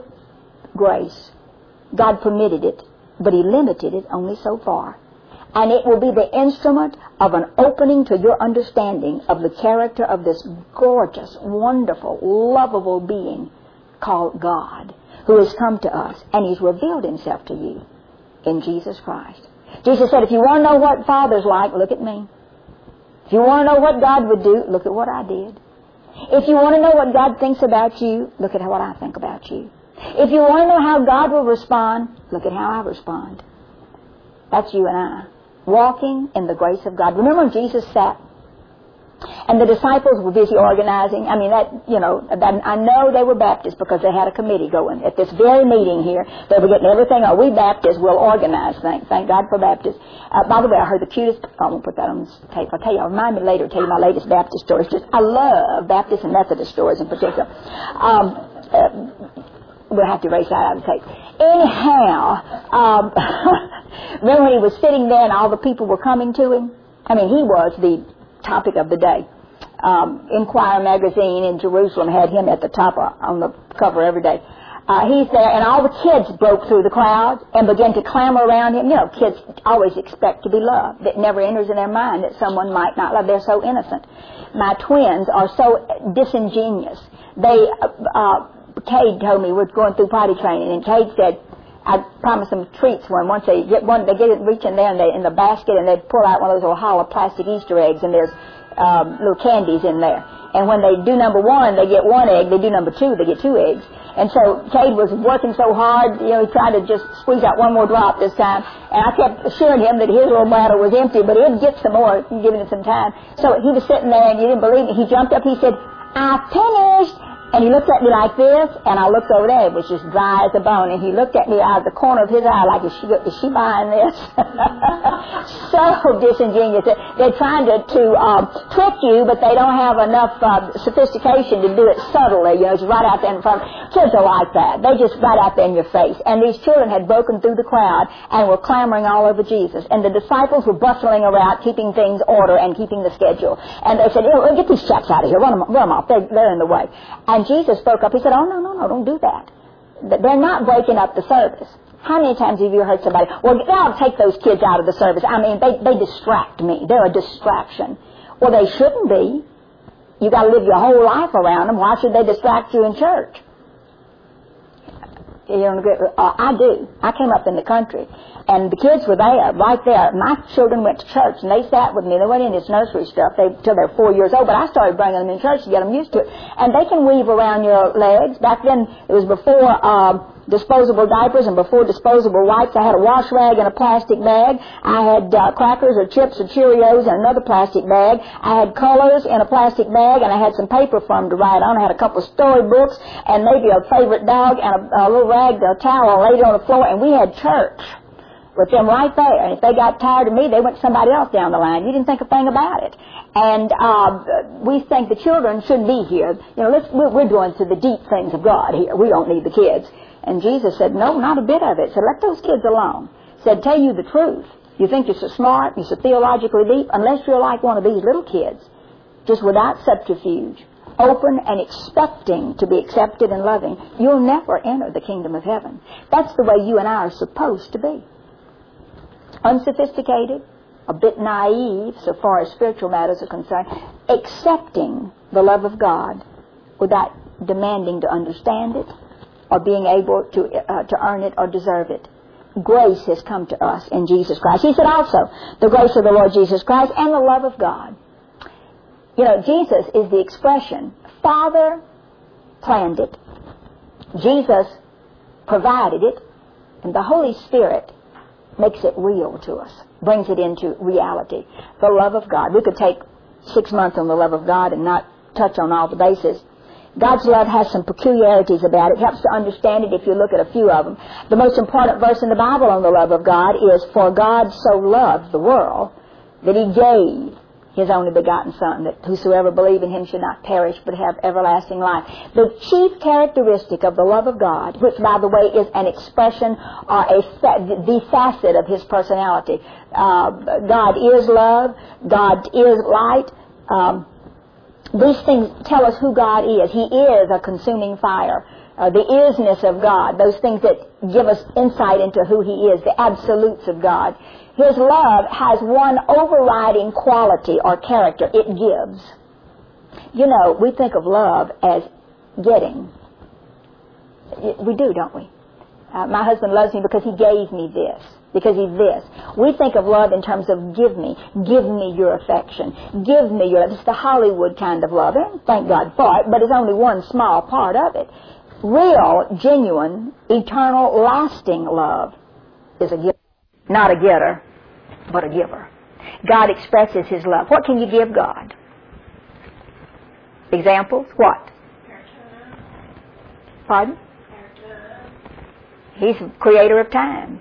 grace. God permitted it, but He limited it only so far. And it will be the instrument of an opening to your understanding of the character of this gorgeous, wonderful, lovable being called God, who has come to us, and He's revealed Himself to you in Jesus Christ. Jesus said, if you want to know what Father's like, look at me. If you want to know what God would do, look at what I did. If you want to know what God thinks about you, look at what I think about you. If you want to know how God will respond, look at how I respond. That's you and I, walking in the grace of God. Remember when Jesus sat and the disciples were busy organizing? I mean, that, you know, that, I know they were Baptists because they had a committee going. At this very meeting here, they were getting everything, oh, we Baptists will organize things. Thank God for Baptists. Uh, by the way, I heard the cutest, I won't put that on this tape. I'll tell you, I'll remind me later, tell you my latest Baptist stories. Just, I love Baptist and Methodist stories in particular. Um, uh, We'll have to erase that out of the tape. Anyhow, um, remember when he was sitting there and all the people were coming to him? I mean, he was the topic of the day. Um, Inquirer magazine in Jerusalem had him at the top of, on the cover every day. Uh, he's there, and all the kids broke through the crowd and began to clamor around him. You know, kids always expect to be loved. It never enters in their mind that someone might not love. They're so innocent. My twins are so disingenuous. They... Uh, Cade told me, we're going through potty training, and Cade said, I promised them treats for them. Once they get one, they get it, reach in there and they, in the basket, and they pull out one of those little hollow plastic Easter eggs, and there's um, little candies in there. And when they do number one, they get one egg. They do number two, they get two eggs. And so Cade was working so hard, you know, he tried to just squeeze out one more drop this time. And I kept assuring him that his little bladder was empty, but he'd get some more, giving it some time. So he was sitting there, and you didn't believe me. He jumped up, he said, I finished. And he looked at me like this, and I looked over there. It was just dry as a bone. And he looked at me out of the corner of his eye like, is she, is she buying this? So disingenuous. They're trying to, to um, trick you, but they don't have enough uh, sophistication to do it subtly. You know, it's right out there in front. Kids are like that. They just right out there in your face. And these children had broken through the crowd and were clamoring all over Jesus. And the disciples were bustling around, keeping things order and keeping the schedule. And they said, oh, get these chaps out of here. Run them, run them off. They're, they're in the way. And Jesus spoke up. He said, oh, no, no, no, don't do that. They're not breaking up the service. How many times have you heard somebody, well, I'll take those kids out of the service. I mean, they, they distract me. They're a distraction. Well, they shouldn't be. You got to live your whole life around them. Why should they distract you in church? You know, uh, I do. I came up in the country, and the kids were there, right there. My children went to church, and they sat with me. They went in this nursery stuff they, till they're four years old, but I started bringing them in church to get them used to it. And they can weave around your legs. Back then, it was before um, disposable diapers and before disposable wipes. I had a wash rag in a plastic bag. I had uh, crackers or chips or Cheerios in another plastic bag. I had colors in a plastic bag, and I had some paper for them to write on. I had a couple of storybooks and maybe a favorite dog and a, a little rag, a towel, and laid it on the floor, and we had church with them right there. And if they got tired of me, they went to somebody else down the line. You didn't think a thing about it. And uh, we think the children shouldn't be here. You know, let's, we're, we're going to the deep things of God here. We don't need the kids. And Jesus said, no, not a bit of it. Said, let those kids alone. Said, tell you the truth. You think you're so smart, you're so theologically deep, unless you're like one of these little kids, just without subterfuge, open and expecting to be accepted and loving, you'll never enter the kingdom of heaven. That's the way you and I are supposed to be. Unsophisticated, a bit naive so far as spiritual matters are concerned, accepting the love of God without demanding to understand it or being able to uh, to earn it or deserve it. Grace has come to us in Jesus Christ. He said also, the grace of the Lord Jesus Christ and the love of God. You know, Jesus is the expression. Father planned it. Jesus provided it. And the Holy Spirit makes it real to us, brings it into reality. The love of God. We could take six months on the love of God and not touch on all the bases. God's love has some peculiarities about it. It helps to understand it if you look at a few of them. The most important verse in the Bible on the love of God is, for God so loved the world that He gave His only begotten Son, that whosoever believe in Him should not perish but have everlasting life. The chief characteristic of the love of God, which, by the way, is an expression or a fa- the facet of His personality. Uh, God is love. God is light. Um, these things tell us who God is. He is a consuming fire. Uh, the isness of God, those things that give us insight into who He is, the absolutes of God. His love has one overriding quality or character. It gives. You know, we think of love as getting. We do, don't we? Uh, my husband loves me because he gave me this, because he's this. We think of love in terms of give me, give me your affection, give me your love. It's the Hollywood kind of love, and thank God for it, but it's only one small part of it. Real, genuine, eternal, lasting love is a giver. Not a getter, but a giver. God expresses His love. What can you give God? Examples? What? Pardon? He's the creator of time.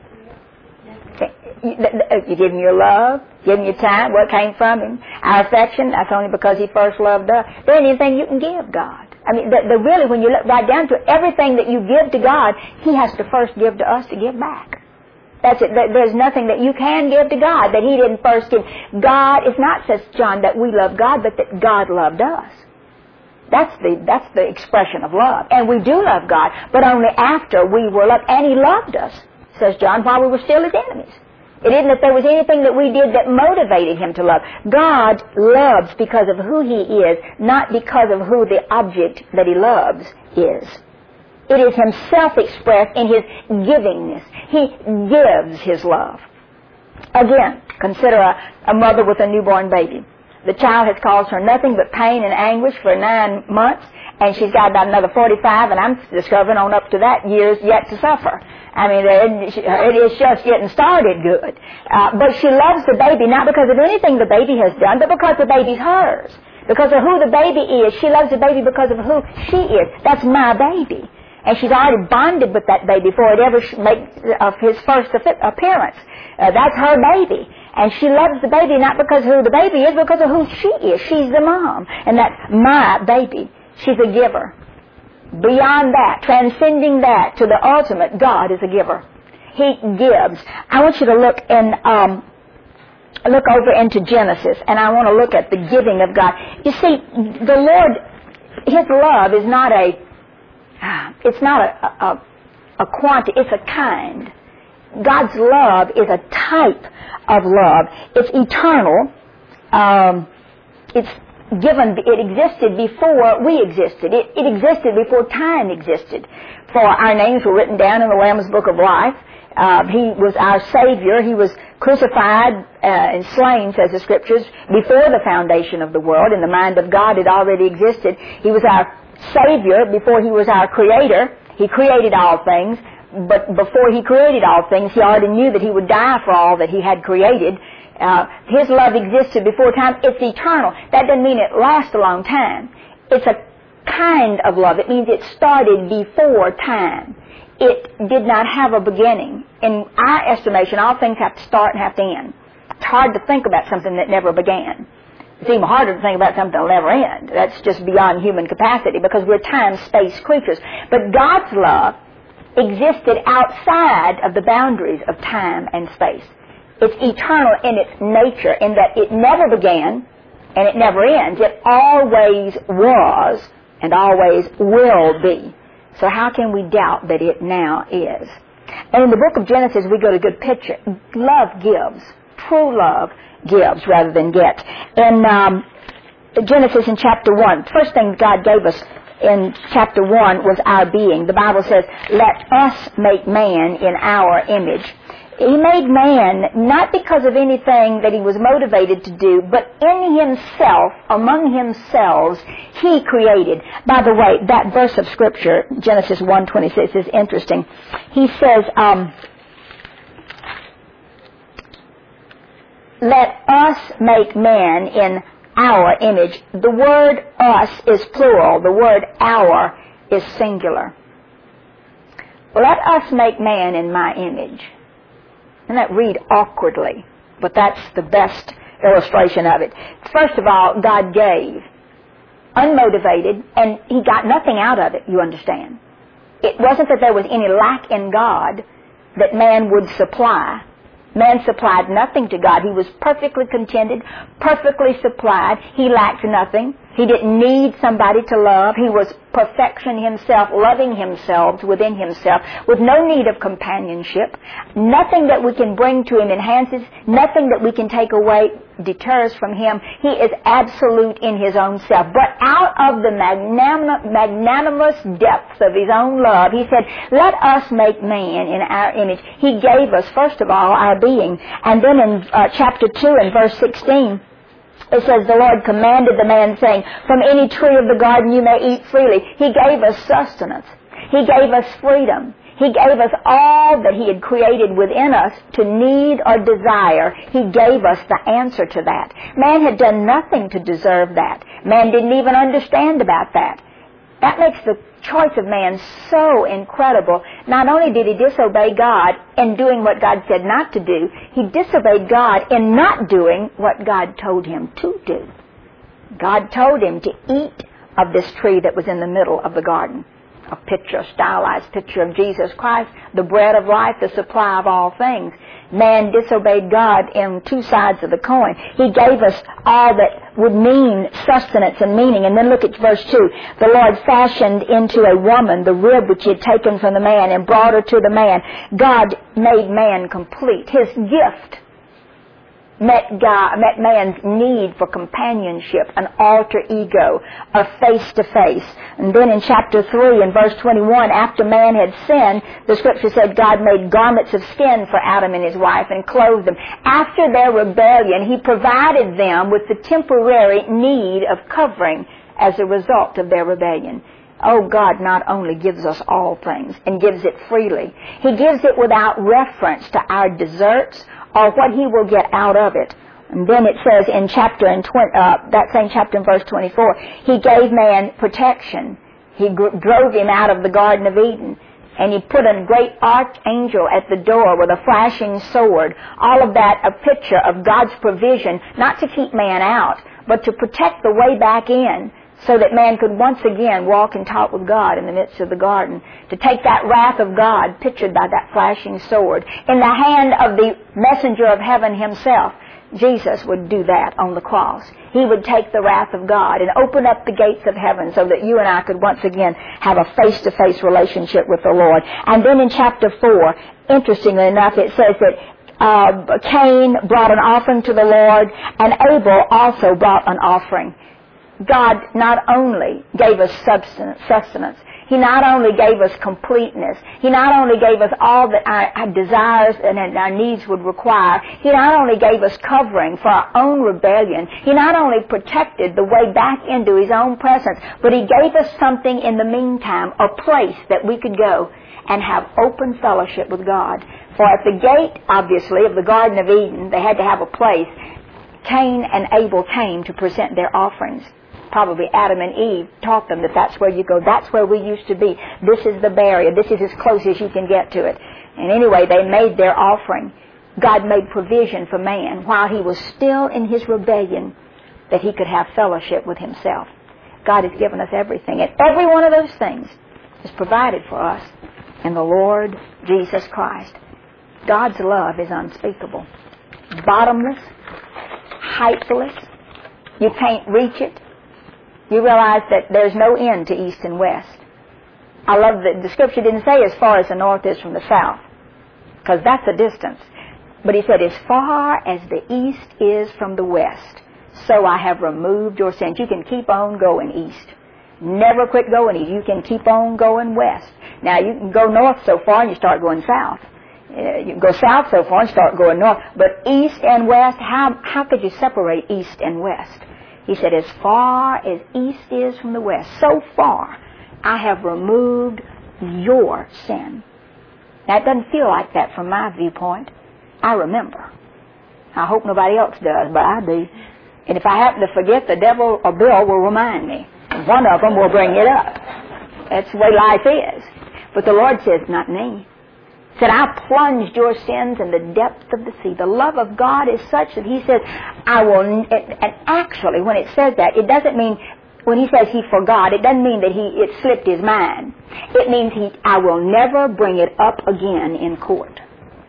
You give Him your love, give Him your time, what came from Him. Our affection, that's only because He first loved us. There ain't anything you can give God. I mean, the, the really, when you look right down to it, everything that you give to God, He has to first give to us to give back. That's it. There's nothing that you can give to God that He didn't first give. God, it's not, says John, that we love God, but that God loved us. That's the, that's the expression of love. And we do love God, but only after we were loved. And He loved us, says John, while we were still His enemies. It isn't that there was anything that we did that motivated Him to love. God loves because of who He is, not because of who the object that He loves is. It is Himself expressed in His givingness. He gives His love. Again, consider a, a mother with a newborn baby. The child has caused her nothing but pain and anguish for nine months, and she's got about another forty-five, and I'm discovering on up to that years yet to suffer. I mean, it is just getting started good. Uh, but she loves the baby, not because of anything the baby has done, but because the baby's hers. Because of who the baby is. She loves the baby because of who she is. That's my baby. And she's already bonded with that baby before it ever makes uh, his first appearance. Uh, that's her baby. And she loves the baby not because of who the baby is, because of who she is. She's the mom. And that's my baby. She's a giver. Beyond that, transcending that to the ultimate, God is a giver. He gives. I want you to look in, um, look over into Genesis, and I want to look at the giving of God. You see, the Lord, His love is not a, it's not a, a, a quantity, it's a kind. God's love is a type of love. It's eternal. Um, it's given, it existed before we existed. It, it existed before time existed. For our names were written down in the Lamb's Book of Life. Uh, he was our Savior. He was crucified uh, and slain, says the Scriptures, before the foundation of the world. In the mind of God, it already existed. He was our Savior before He was our Creator. He created all things. But before He created all things, He already knew that He would die for all that He had created. Uh, his love existed before time. It's eternal. That doesn't mean it lasts a long time. It's a kind of love. It means it started before time. It did not have a beginning. In our estimation, all things have to start and have to end. It's hard to think about something that never began. It's even harder to think about something that will never end. That's just beyond human capacity because we're time-space creatures. But God's love existed outside of the boundaries of time and space. It's eternal in its nature in that it never began and it never ends. It always was and always will be. So how can we doubt that it now is? And in the book of Genesis, we get a good picture. Love gives. True love gives rather than gets. In um, Genesis in chapter one, first thing God gave us in chapter one was our being. The Bible says, let us make man in our image. He made man not because of anything that he was motivated to do, but in himself, among himself, he created. By the way, that verse of Scripture, Genesis one twenty-six, is interesting. He says, um, let us make man in our image. The word us is plural. The word our is singular. Let us make man in my image. And that read awkwardly, but that's the best illustration of it. First of all, God gave, unmotivated, and He got nothing out of it, you understand. It wasn't that there was any lack in God that man would supply. Man supplied nothing to God. He was perfectly contented, perfectly supplied. He lacked nothing. He didn't need somebody to love. He was perfection Himself, loving Himself within Himself, with no need of companionship. Nothing that we can bring to Him enhances, nothing that we can take away deters from Him. He is absolute in His own self. But out of the magnanim- magnanimous depths of His own love, He said, let us make man in our image. He gave us, first of all, our being. And then in uh, chapter two and verse sixteen, it says, the Lord commanded the man, saying, from any tree of the garden you may eat freely. He gave us sustenance. He gave us freedom. He gave us all that He had created within us to need or desire. He gave us the answer to that. Man had done nothing to deserve that. Man didn't even understand about that. That makes the choice of man so incredible. Not only did he disobey God in doing what God said not to do, he disobeyed God in not doing what God told him to do. God told him to eat of this tree that was in the middle of the garden. A picture, a stylized picture of Jesus Christ, the bread of life, the supply of all things. Man disobeyed God in two sides of the coin. He gave us all that would mean sustenance and meaning. And then look at verse two. The Lord fashioned into a woman the rib which He had taken from the man and brought her to the man. God made man complete. His gift met God, met man's need for companionship, an alter ego, a face-to-face. And then in chapter three and verse twenty-one, after man had sinned, the Scripture said God made garments of skin for Adam and his wife and clothed them. After their rebellion, He provided them with the temporary need of covering as a result of their rebellion. Oh, God not only gives us all things and gives it freely, He gives it without reference to our deserts or what He will get out of it. And then it says in chapter in tw- uh, that same chapter in verse twenty-four, He gave man protection. He gr- drove him out of the Garden of Eden. And He put a great archangel at the door with a flashing sword. All of that a picture of God's provision, not to keep man out, but to protect the way back in, so that man could once again walk and talk with God in the midst of the garden. To take that wrath of God, pictured by that flashing sword, in the hand of the messenger of heaven Himself. Jesus would do that on the cross. He would take the wrath of God and open up the gates of heaven so that you and I could once again have a face-to-face relationship with the Lord. And then in chapter four, interestingly enough, it says that uh, Cain brought an offering to the Lord, and Abel also brought an offering. God not only gave us sustenance, He not only gave us completeness, He not only gave us all that our, our desires and our needs would require, He not only gave us covering for our own rebellion, He not only protected the way back into His own presence, but He gave us something in the meantime, a place that we could go and have open fellowship with God. For at the gate, obviously, of the Garden of Eden, they had to have a place. Cain and Abel came to present their offerings. Probably Adam and Eve taught them that that's where you go. That's where we used to be. This is the barrier. This is as close as you can get to it. And anyway, they made their offering. God made provision for man while he was still in his rebellion, that he could have fellowship with Himself. God has given us everything. And every one of those things is provided for us in the Lord Jesus Christ. God's love is unspeakable. Bottomless, heightless. You can't reach it. You realize that there's no end to east and west. I love that the Scripture didn't say as far as the north is from the south, because that's a distance. But He said, as far as the east is from the west, so I have removed your sins. You can keep on going east. Never quit going east. You can keep on going west. Now, you can go north so far and you start going south. Uh, you can go south so far and start going north. But east and west, how, how could you separate east and west? He said, as far as east is from the west, so far I have removed your sin. Now, it doesn't feel like that from my viewpoint. I remember. I hope nobody else does, but I do. And if I happen to forget, the devil or Bill will remind me. One of them will bring it up. That's the way life is. But the Lord says, not me. Said, I plunged your sins in the depth of the sea. The love of God is such that he says, I will, and actually when it says that, it doesn't mean, when he says he forgot, it doesn't mean that he it slipped his mind. It means he, I will never bring it up again in court.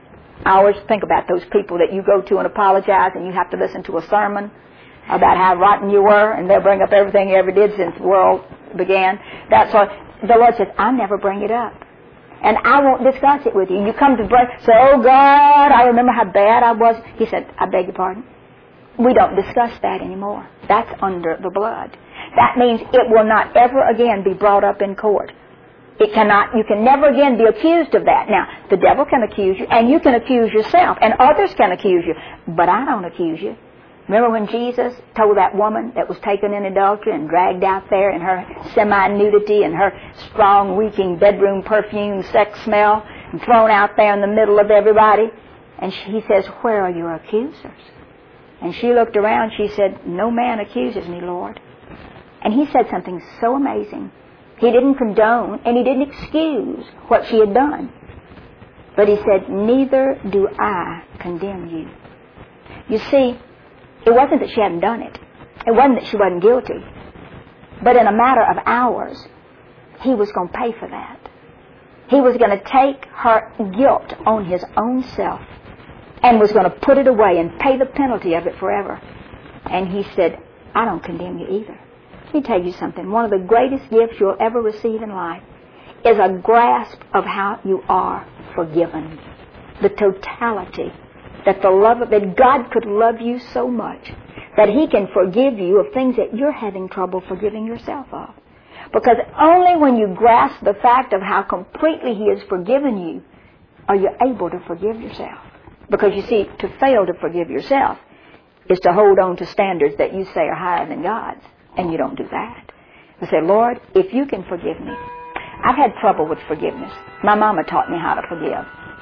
I always think about those people that you go to and apologize and you have to listen to a sermon about how rotten you were, and they'll bring up everything you ever did since the world began. That's what the Lord says, I'll never bring it up. And I won't discuss it with you. You come to bring, say, oh God, I remember how bad I was. He said, I beg your pardon. We don't discuss that anymore. That's under the blood. That means it will not ever again be brought up in court. It cannot, you can never again be accused of that. Now, the devil can accuse you, and you can accuse yourself, and others can accuse you, but I don't accuse you. Remember when Jesus told that woman that was taken in adultery and dragged out there in her semi-nudity and her strong, reeking bedroom perfume, sex smell, and thrown out there in the middle of everybody? And she, he says, where are your accusers? And she looked around, she said, no man accuses me, Lord. And he said something so amazing. He didn't condone and he didn't excuse what she had done. But he said, neither do I condemn you. You see, it wasn't that she hadn't done it. It wasn't that she wasn't guilty. But in a matter of hours, he was going to pay for that. He was going to take her guilt on his own self and was going to put it away and pay the penalty of it forever. And he said, I don't condemn you either. Let me tell you something. One of the greatest gifts you'll ever receive in life is a grasp of how you are forgiven. The totality. That the love of, that God could love you so much that he can forgive you of things that you're having trouble forgiving yourself of. Because only when you grasp the fact of how completely he has forgiven you are you able to forgive yourself. Because you see, to fail to forgive yourself is to hold on to standards that you say are higher than God's. And you don't do that. You say, Lord, if you can forgive me. I've had trouble with forgiveness. My mama taught me how to forgive.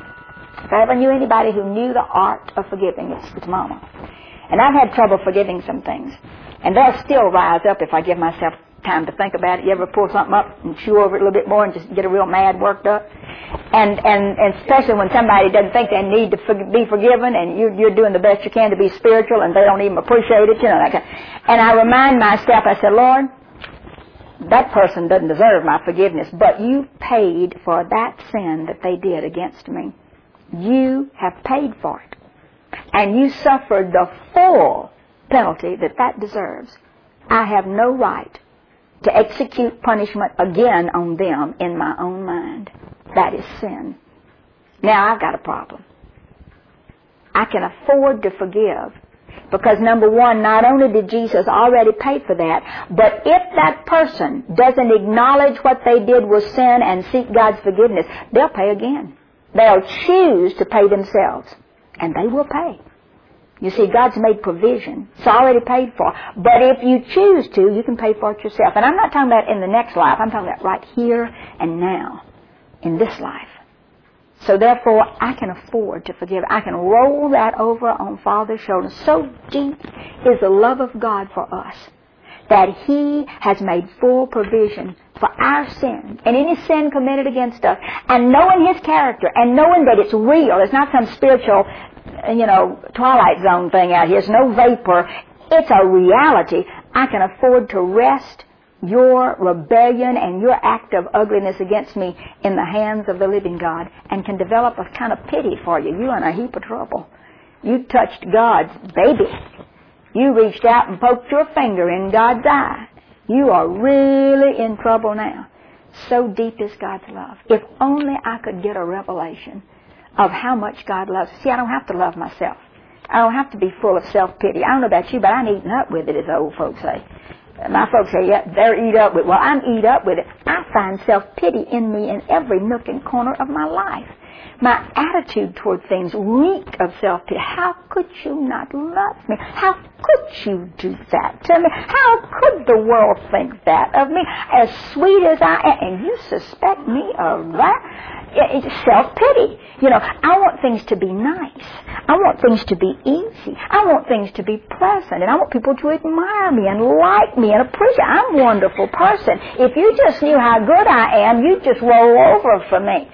If I ever knew anybody who knew the art of forgiving, it's, it's Mama. And I've had trouble forgiving some things. And they'll still rise up if I give myself time to think about it. You ever pull something up and chew over it a little bit more and just get a real mad worked up? And and, and especially when somebody doesn't think they need to for, be forgiven and you, you're doing the best you can to be spiritual and they don't even appreciate it, you know, that kind. And I remind myself, I said, Lord, that person doesn't deserve my forgiveness, but you paid for that sin that they did against me. You have paid for it. And you suffered the full penalty that that deserves. I have no right to execute punishment again on them in my own mind. That is sin. Now I've got a problem. I can afford to forgive because, number one, not only did Jesus already pay for that, but if that person doesn't acknowledge what they did was sin and seek God's forgiveness, they'll pay again. They'll choose to pay themselves, and they will pay. You see, God's made provision. It's already paid for. But if you choose to, you can pay for it yourself. And I'm not talking about in the next life. I'm talking about right here and now, in this life. So therefore, I can afford to forgive. I can roll that over on Father's shoulders. So deep is the love of God for us that He has made full provision for our sin and any sin committed against us. And knowing His character and knowing that it's real, it's not some spiritual, you know, Twilight Zone thing out here. It's no vapor. It's a reality. I can afford to rest your rebellion and your act of ugliness against me in the hands of the living God and can develop a kind of pity for you. You're in a heap of trouble. You touched God's baby. You reached out and poked your finger in God's eye. You are really in trouble now. So deep is God's love. If only I could get a revelation of how much God loves. See, I don't have to love myself. I don't have to be full of self-pity. I don't know about you, but I'm eating up with it, as the old folks say. My folks say, yeah, they're eat up with it. Well, I'm eat up with it. I find self-pity in me in every nook and corner of my life. My attitude toward things reek of self-pity. How could you not love me? How could you do that to me? How could the world think that of me? As sweet as I am, and you suspect me of that? It's self-pity. You know, I want things to be nice. I want things to be easy. I want things to be pleasant. And I want people to admire me and like me and appreciate. I'm a wonderful person. If you just knew how good I am, you'd just roll over for me.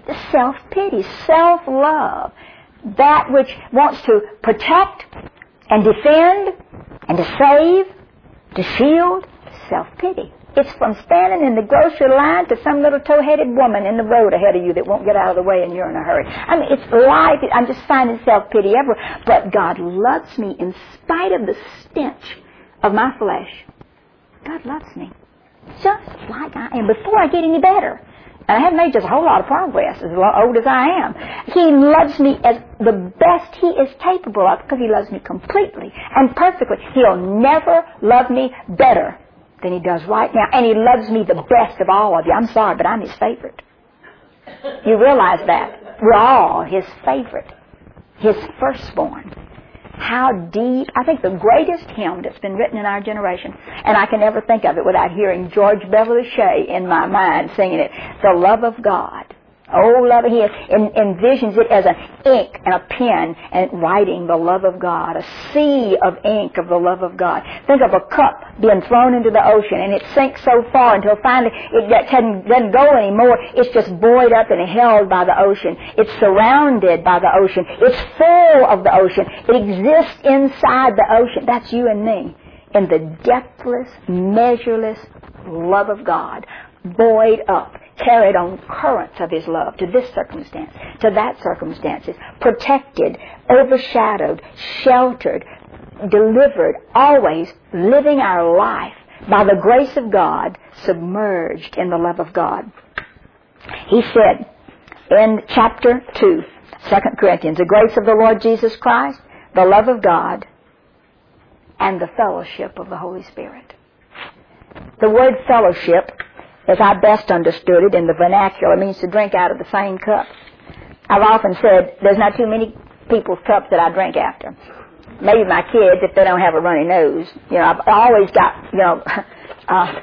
self-pity, self-love, that which wants to protect and defend and to save, to shield, self-pity. It's from standing in the grocery line to some little tow-headed woman in the road ahead of you that won't get out of the way and you're in a hurry. I mean, it's life. I'm just finding self-pity everywhere. But God loves me in spite of the stench of my flesh. God loves me just like I am before I get any better. And I haven't made just a whole lot of progress as old as I am. He loves me as the best He is capable of because He loves me completely and perfectly. He'll never love me better than He does right now. And He loves me the best of all of you. I'm sorry, but I'm His favorite. You realize that? We're all His favorite. His firstborn. How deep, I think the greatest hymn that's been written in our generation, and I can never think of it without hearing George Beverly Shea in my mind singing it, The Love of God. Oh, love, he en- envisions it as an ink and a pen and writing the love of God, a sea of ink of the love of God. Think of a cup being thrown into the ocean and it sinks so far until finally it doesn't, doesn't go anymore. It's just buoyed up and held by the ocean. It's surrounded by the ocean. It's full of the ocean. It exists inside the ocean. That's you and me in the depthless, measureless love of God, buoyed up, carried on currents of His love to this circumstance, to that circumstances, protected, overshadowed, sheltered, delivered, always living our life by the grace of God, submerged in the love of God. He said in chapter two, Second Corinthians, the grace of the Lord Jesus Christ, the love of God, and the fellowship of the Holy Spirit. The word fellowship, as I best understood it in the vernacular, means to drink out of the same cup. I've often said there's not too many people's cups that I drink after. Maybe my kids, if they don't have a runny nose. You know, I've always got, you know, uh,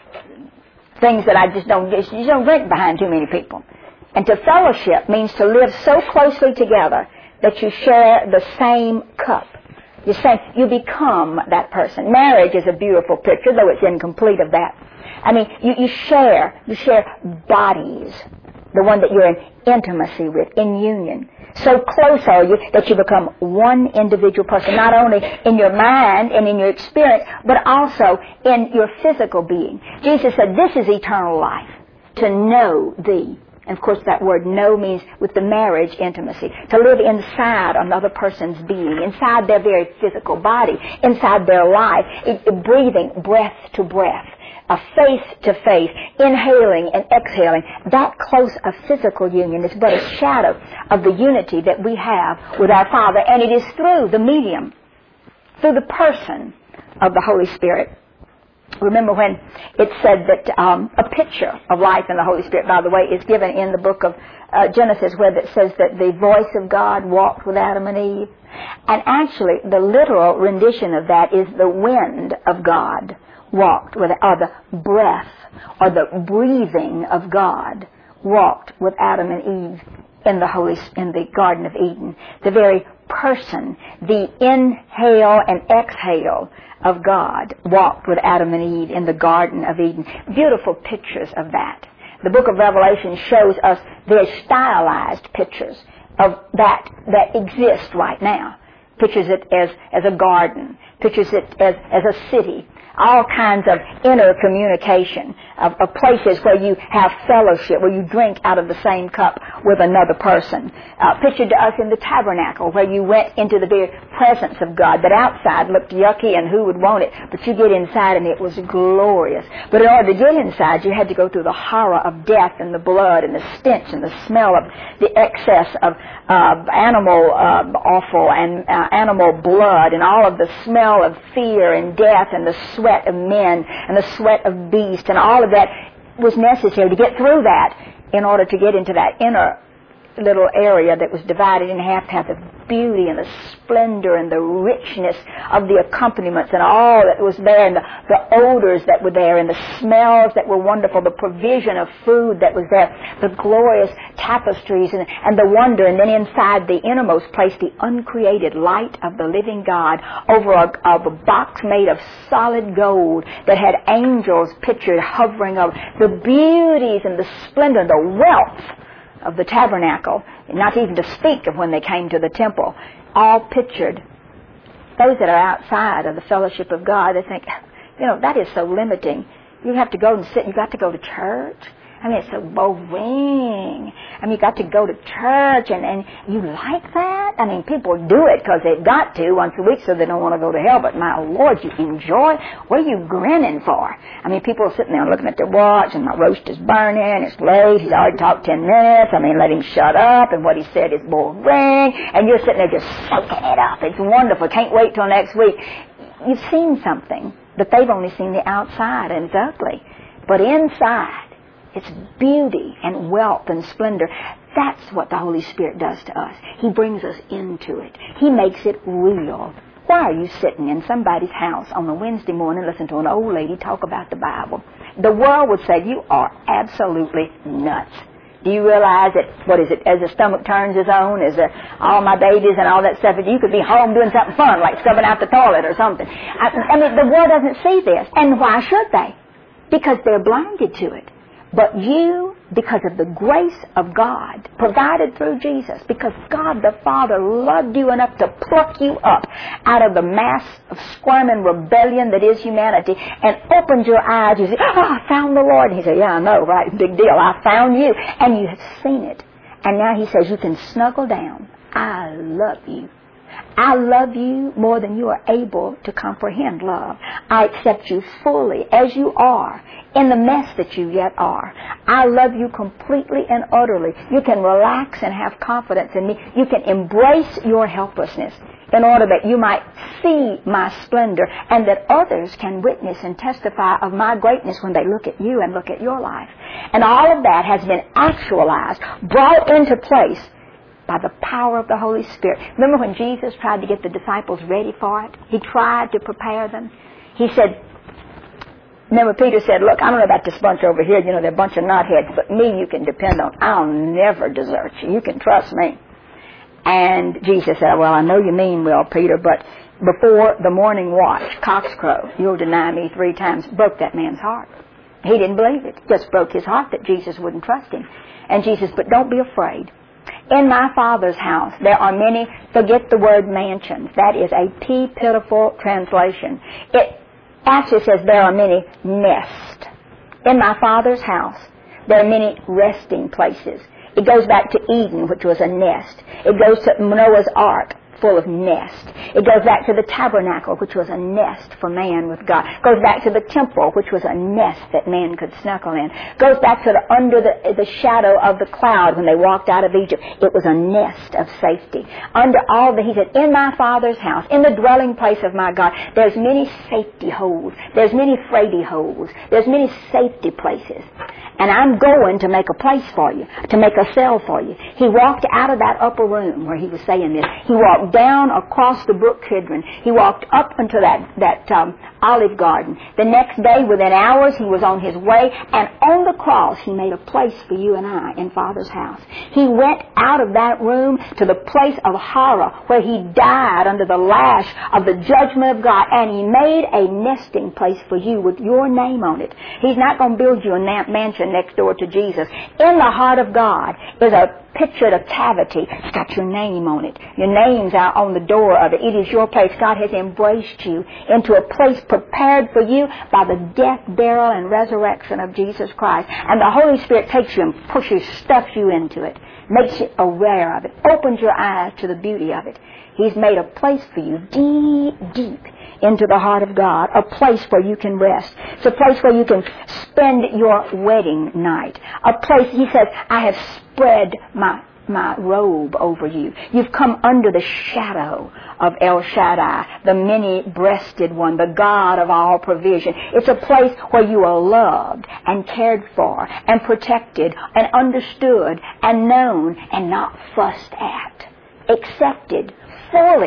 things that I just don't, you don't drink behind too many people. And to fellowship means to live so closely together that you share the same cup. You say, you become that person. Marriage is a beautiful picture, though it's incomplete of that. I mean, you, you share, you share bodies, the one that you're in intimacy with, in union. So close are you that you become one individual person, not only in your mind and in your experience, but also in your physical being. Jesus said, this is eternal life, to know Thee. And of course that word know means with the marriage intimacy, to live inside another person's being, inside their very physical body, inside their life, it, it, breathing breath to breath. A face to face, inhaling and exhaling. That close a physical union is but a shadow of the unity that we have with our Father. And it is through the medium, through the person of the Holy Spirit. Remember when it said that um, a picture of life in the Holy Spirit, by the way, is given in the book of uh, Genesis, where it says that the voice of God walked with Adam and Eve. And actually, the literal rendition of that is the wind of God walked with, or the breath, or the breathing of God walked with Adam and Eve in the Holy, in the Garden of Eden. The very person, the inhale and exhale of God walked with Adam and Eve in the Garden of Eden. Beautiful pictures of that. The book of Revelation shows us very stylized pictures of that that exist right now. Pictures it as, as a garden. Pictures it as, as a city. All kinds of inner communication, of, of places where you have fellowship, where you drink out of the same cup with another person. Uh, pictured to us in the tabernacle, where you went into the very presence of God, that outside looked yucky and who would want it, but you get inside and it was glorious. But in order to get inside, you had to go through the horror of death and the blood and the stench and the smell of the excess of uh, animal uh, offal and uh, animal blood and all of the smell of fear and death and the sweat of men and the sweat of beasts, and all of that was necessary to get through that in order to get into that inner little area that was divided in half to have the beauty and the splendor and the richness of the accompaniments and all that was there, and the, the odors that were there and the smells that were wonderful, the provision of food that was there, the glorious tapestries and, and the wonder. And then inside the innermost place, the uncreated light of the living God over a, a box made of solid gold that had angels pictured hovering over, the beauties and the splendor and the wealth of the tabernacle, not even to speak of when they came to the temple, all pictured. Those that are outside of the fellowship of God, they think, you know, that is so limiting. You have to go and sit, you got to go to church. I mean, it's so boring. I mean, you got to go to church, and, and you like that? I mean, people do it because they've got to once a week so they don't want to go to hell, but my Lord, you enjoy it? What are you grinning for? I mean, people are sitting there looking at their watch, and my roast is burning, it's late, he's already talked ten minutes, I mean, let him shut up, and what he said is boring, and you're sitting there just soaking it up. It's wonderful. Can't wait till next week. You've seen something, but they've only seen the outside, and it's ugly. But inside, it's beauty and wealth and splendor. That's what the Holy Spirit does to us. He brings us into it. He makes it real. Why are you sitting in somebody's house on a Wednesday morning listening to an old lady talk about the Bible? The world would say you are absolutely nuts. Do you realize that, what is it, as the stomach turns its own, as the, all my babies and all that stuff, you could be home doing something fun, like scrubbing out the toilet or something. I, I mean, the world doesn't see this. And why should they? Because they're blinded to it. But you, because of the grace of God provided through Jesus, because God the Father loved you enough to pluck you up out of the mass of squirming rebellion that is humanity and opened your eyes, you say, oh, I found the Lord. And he said, yeah, I know, right? Big deal. I found you. And you have seen it. And now he says you can snuggle down. I love you. I love you more than you are able to comprehend love. I accept you fully as you are, in the mess that you yet are. I love you completely and utterly. You can relax and have confidence in me. You can embrace your helplessness in order that you might see my splendor and that others can witness and testify of my greatness when they look at you and look at your life. And all of that has been actualized, brought into place by the power of the Holy Spirit. Remember when Jesus tried to get the disciples ready for it? He tried to prepare them. He said, remember Peter said, look, I don't know about this bunch over here, you know, they're a bunch of knotheads, but me you can depend on. I'll never desert you. You can trust me. And Jesus said, well, I know you mean well, Peter, but before the morning watch, cocks crow, you'll deny me three times. Broke that man's heart. He didn't believe it. Just broke his heart that Jesus wouldn't trust him. And Jesus, but don't be afraid. In my Father's house, there are many, forget the word mansions. That is a pea pitiful translation. It actually says there are many nests. In my Father's house, there are many resting places. It goes back to Eden, which was a nest. It goes to Noah's Ark, full of nest. It goes back to the tabernacle, which was a nest for man with God. It goes back to the temple, which was a nest that man could snuggle in. It goes back to the under the, the shadow of the cloud when they walked out of Egypt. It was a nest of safety. Under all the, he said, in my Father's house, in the dwelling place of my God, there's many safety holes. There's many fraidy holes. There's many safety places. And I'm going to make a place for you, to make a cell for you. He walked out of that upper room where he was saying this. He walked down across the brook Kidron. He walked up into that, that um, olive garden. The next day, within hours, he was on his way. And on the cross, he made a place for you and I in Father's house. He went out of that room to the place of horror where he died under the lash of the judgment of God. And he made a nesting place for you with your name on it. He's not going to build you a mansion next door to Jesus. In the heart of God is a pictured a cavity. It's got your name on it. Your name's out on the door of it. It is your place. God has embraced you into a place prepared for you by the death, burial, and resurrection of Jesus Christ. And the Holy Spirit takes you and pushes, stuffs you into it, makes you aware of it, opens your eyes to the beauty of it. He's made a place for you deep, deep into the heart of God, a place where you can rest. It's a place where you can spend your wedding night. A place, he says, I have spread my my robe over you. You've come under the shadow of El Shaddai, the many-breasted one, the God of all provision. It's a place where you are loved and cared for and protected and understood and known and not fussed at. Accepted fully,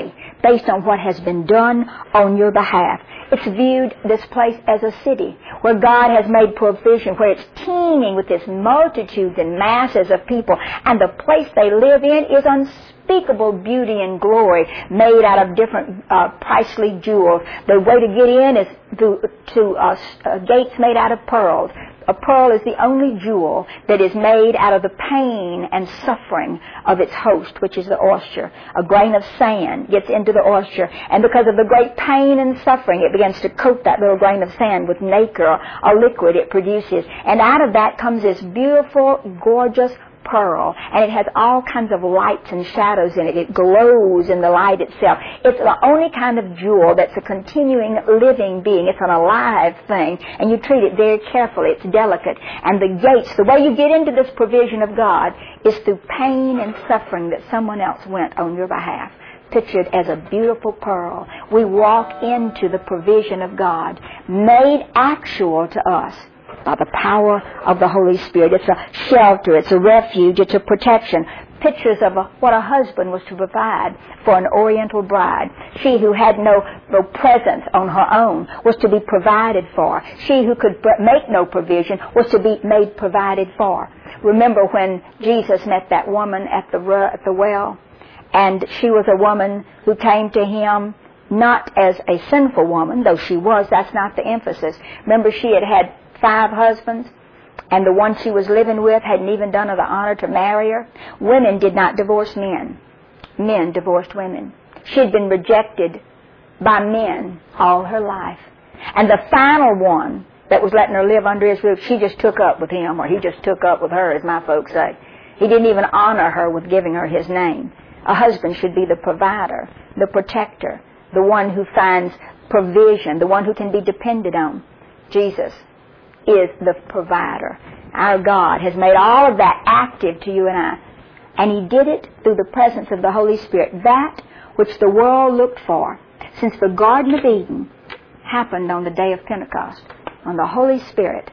based on what has been done on your behalf. It's viewed, this place, as a city where God has made provision, where it's teeming with this multitudes and masses of people, and the place they live in is unspeakable beauty and glory, made out of different uh, pricely jewels. The way to get in is through to uh, uh, gates made out of pearls. A pearl is the only jewel that is made out of the pain and suffering of its host, which is the oyster. A grain of sand gets into the oyster, and because of the great pain and suffering, it begins to coat that little grain of sand with nacre, a liquid it produces. And out of that comes this beautiful, gorgeous pearl, and it has all kinds of lights and shadows in it. It glows in the light itself. It's the only kind of jewel that's a continuing living being. It's an alive thing, and you treat it very carefully. It's delicate. And the gates, the way you get into this provision of God is through pain and suffering that someone else went on your behalf, pictured as a beautiful pearl. We walk into the provision of God, made actual to us by the power of the Holy Spirit. It's a shelter, it's a refuge, it's a protection. Pictures of a, what a husband was to provide for an Oriental bride. She who had no, no presence on her own was to be provided for. She who could make no provision was to be made provided for. Remember when Jesus met that woman at the, at the well, and she was a woman who came to him not as a sinful woman, though she was, that's not the emphasis. Remember, she had had five husbands, and the one she was living with hadn't even done her the honor to marry her. Women did not divorce men. Men divorced women. She had been rejected by men all her life. And the final one that was letting her live under his roof, she just took up with him, or he just took up with her, as my folks say. He didn't even honor her with giving her his name. A husband should be the provider, the protector, the one who finds provision, the one who can be depended on. Jesus is the provider. Our God has made all of that active to you and I. And He did it through the presence of the Holy Spirit. That which the world looked for since the Garden of Eden happened on the day of Pentecost. On the Holy Spirit.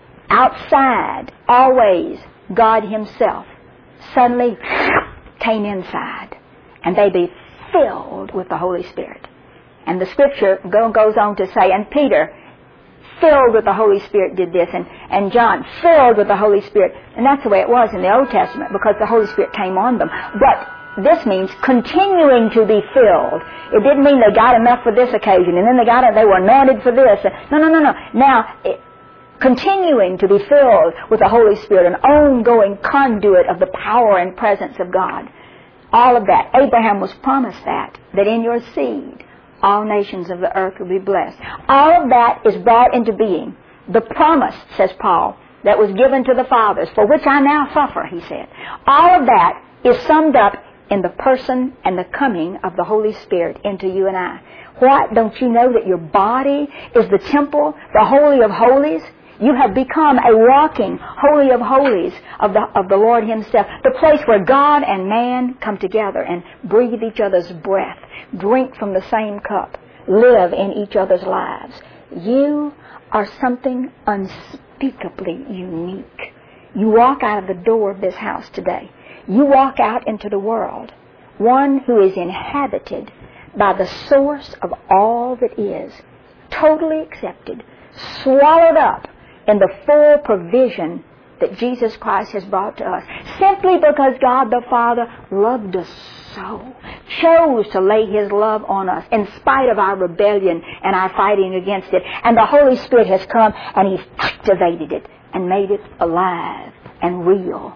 Outside, always, God Himself suddenly came inside. And they be filled with the Holy Spirit. And the Scripture goes on to say, and Peter, filled with the Holy Spirit, did this, and, and John, filled with the Holy Spirit. And that's the way it was in the Old Testament, because the Holy Spirit came on them. But this means continuing to be filled. It didn't mean they got enough for this occasion, and then they got it, they were anointed for this. No, no, no, no. Now, it, continuing to be filled with the Holy Spirit, an ongoing conduit of the power and presence of God. All of that. Abraham was promised that, that in your seed, all nations of the earth will be blessed. All of that is brought into being. The promise, says Paul, that was given to the fathers, for which I now suffer, he said. All of that is summed up in the person and the coming of the Holy Spirit into you and I. What? Don't you know that your body is the temple, the Holy of Holies? You have become a walking Holy of Holies of the, of the Lord Himself, the place where God and man come together and breathe each other's breath, drink from the same cup, live in each other's lives. You are something unspeakably unique. You walk out of the door of this house today. You walk out into the world, one who is inhabited by the source of all that is, totally accepted, swallowed up in the full provision that Jesus Christ has brought to us, simply because God the Father loved us so, chose to lay His love on us in spite of our rebellion and our fighting against it. And the Holy Spirit has come and He's activated it and made it alive and real.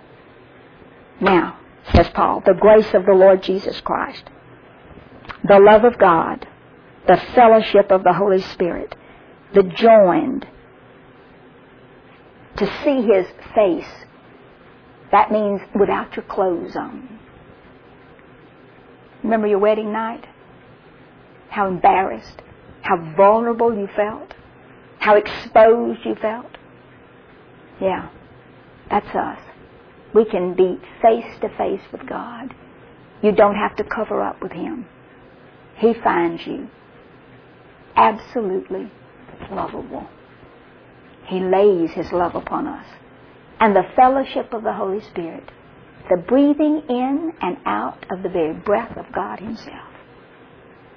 Now, says Paul, the grace of the Lord Jesus Christ, the love of God, the fellowship of the Holy Spirit, the joined, to see His face, that means without your clothes on. Remember your wedding night? How embarrassed, how vulnerable you felt, how exposed you felt. Yeah, that's us. We can be face to face with God. You don't have to cover up with Him. He finds you absolutely lovable. He lays His love upon us. And the fellowship of the Holy Spirit, the breathing in and out of the very breath of God Himself.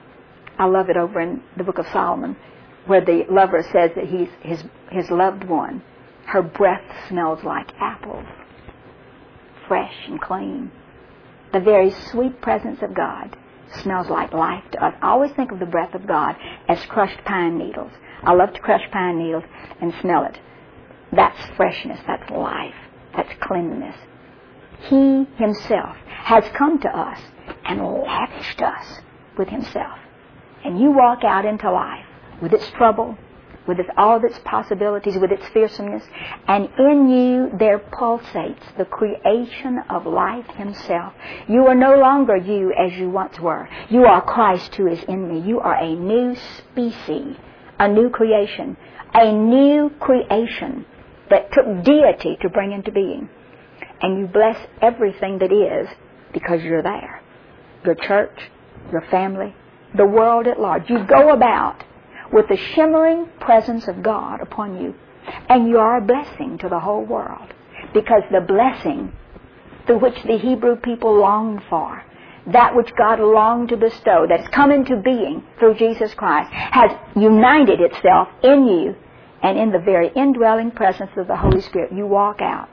I love it over in the book of Solomon, where the lover says that he's his his loved one. Her breath smells like apples, fresh and clean. The very sweet presence of God smells like life to us. I always think of the breath of God as crushed pine needles. I love to crush pine needles and smell it. That's freshness. That's life. That's cleanliness. He himself has come to us and lavished us with himself. And you walk out into life with its trouble, with its, all of its possibilities, with its fearsomeness, and in you there pulsates the creation of life himself. You are no longer you as you once were. You are Christ who is in me. You are a new species, a new creation, a new creation that took deity to bring into being. And you bless everything that is because you're there. Your church, your family, the world at large. You go about with the shimmering presence of God upon you, and you are a blessing to the whole world, because the blessing through which the Hebrew people longed for, that which God longed to bestow, that's come into being through Jesus Christ, has united itself in you, and in the very indwelling presence of the Holy Spirit, you walk out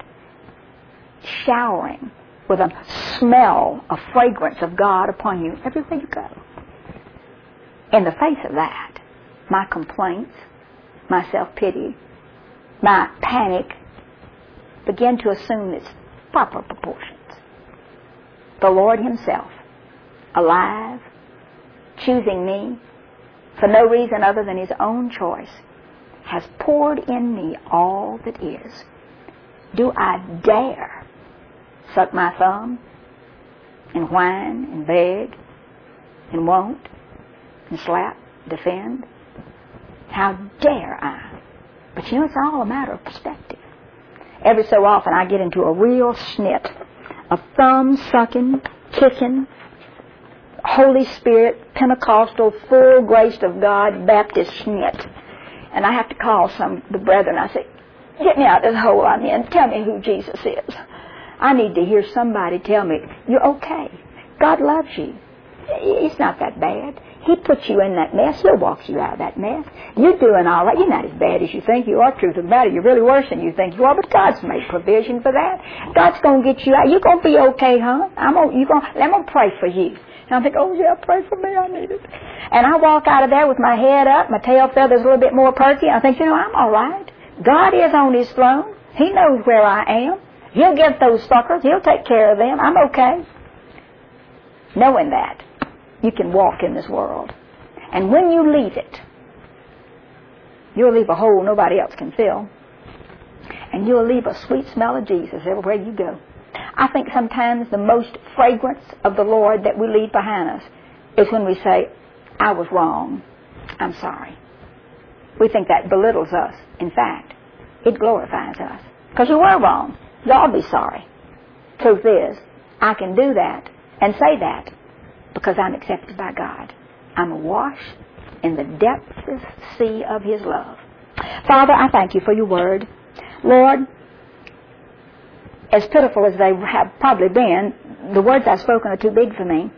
showering with a smell, a fragrance of God upon you everywhere you go. In the face of that, my complaints, my self-pity, my panic begin to assume its proper proportions. The Lord himself, alive, choosing me for no reason other than his own choice, has poured in me all that is. Do I dare suck my thumb and whine and beg and won't and slap, defend? How dare I? But you know, it's all a matter of perspective. Every so often I get into a real snit of thumb-sucking, kicking, Holy Spirit, Pentecostal, full grace of God, Baptist snit. And I have to call some of the brethren. I say, get me out of this hole I'm in. Tell me who Jesus is. I need to hear somebody tell me, you're okay. God loves you. It's not that bad. He puts you in that mess. He'll walk you out of that mess. You're doing all right. You're not as bad as you think you are. Truth of the matter, you're really worse than you think you are. But God's made provision for that. God's going to get you out. You're going to be okay, huh? I'm going. You going. I'm going to pray for you. And I think, oh yeah, pray for me. I need it. And I walk out of there with my head up, my tail feathers a little bit more perky. I think, you know, I'm all right. God is on his throne. He knows where I am. He'll get those suckers. He'll take care of them. I'm okay. Knowing that, you can walk in this world. And when you leave it, you'll leave a hole nobody else can fill. And you'll leave a sweet smell of Jesus everywhere you go. I think sometimes the most fragrance of the Lord that we leave behind us is when we say, I was wrong. I'm sorry. We think that belittles us. In fact, it glorifies us. Because you were wrong. Y'all be sorry. Truth is, I can do that and say that because I'm accepted by God. I'm awash in the depths sea of his love. Father, I thank you for your word. Lord, as pitiful as they have probably been, the words I've spoken are too big for me.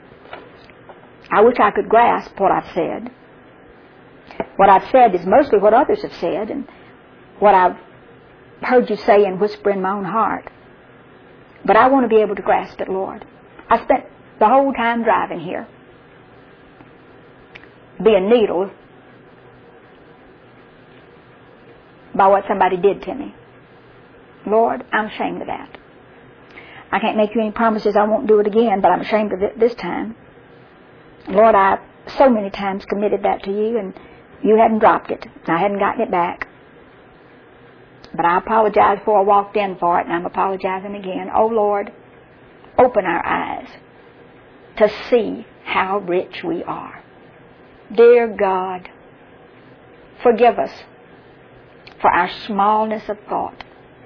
I wish I could grasp what I've said. What I've said is mostly what others have said and what I've heard you say and whisper in my own heart. But I want to be able to grasp it, Lord. I spent the whole time driving here being needled by what somebody did to me. Lord, I'm ashamed of that. I can't make you any promises I won't do it again, but I'm ashamed of it this time. Lord, I so many times committed that to you, and you hadn't dropped it. I hadn't gotten it back. But I apologized before I walked in for it, and I'm apologizing again. Oh, Lord, open our eyes to see how rich we are. Dear God, forgive us for our smallness of thought,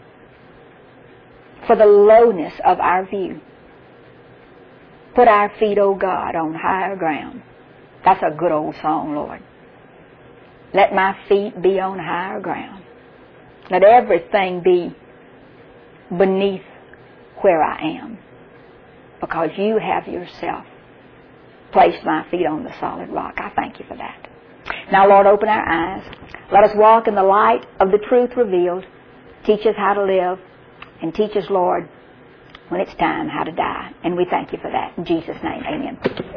for the lowness of our view. Put our feet, O God, on higher ground. That's a good old song, Lord. Let my feet be on higher ground. Let everything be beneath where I am. Because you have yourself placed my feet on the solid rock. I thank you for that. Now, Lord, open our eyes. Let us walk in the light of the truth revealed. Teach us how to live, and teach us, Lord, when it's time, how to die. And we thank you for that. In Jesus' name, amen.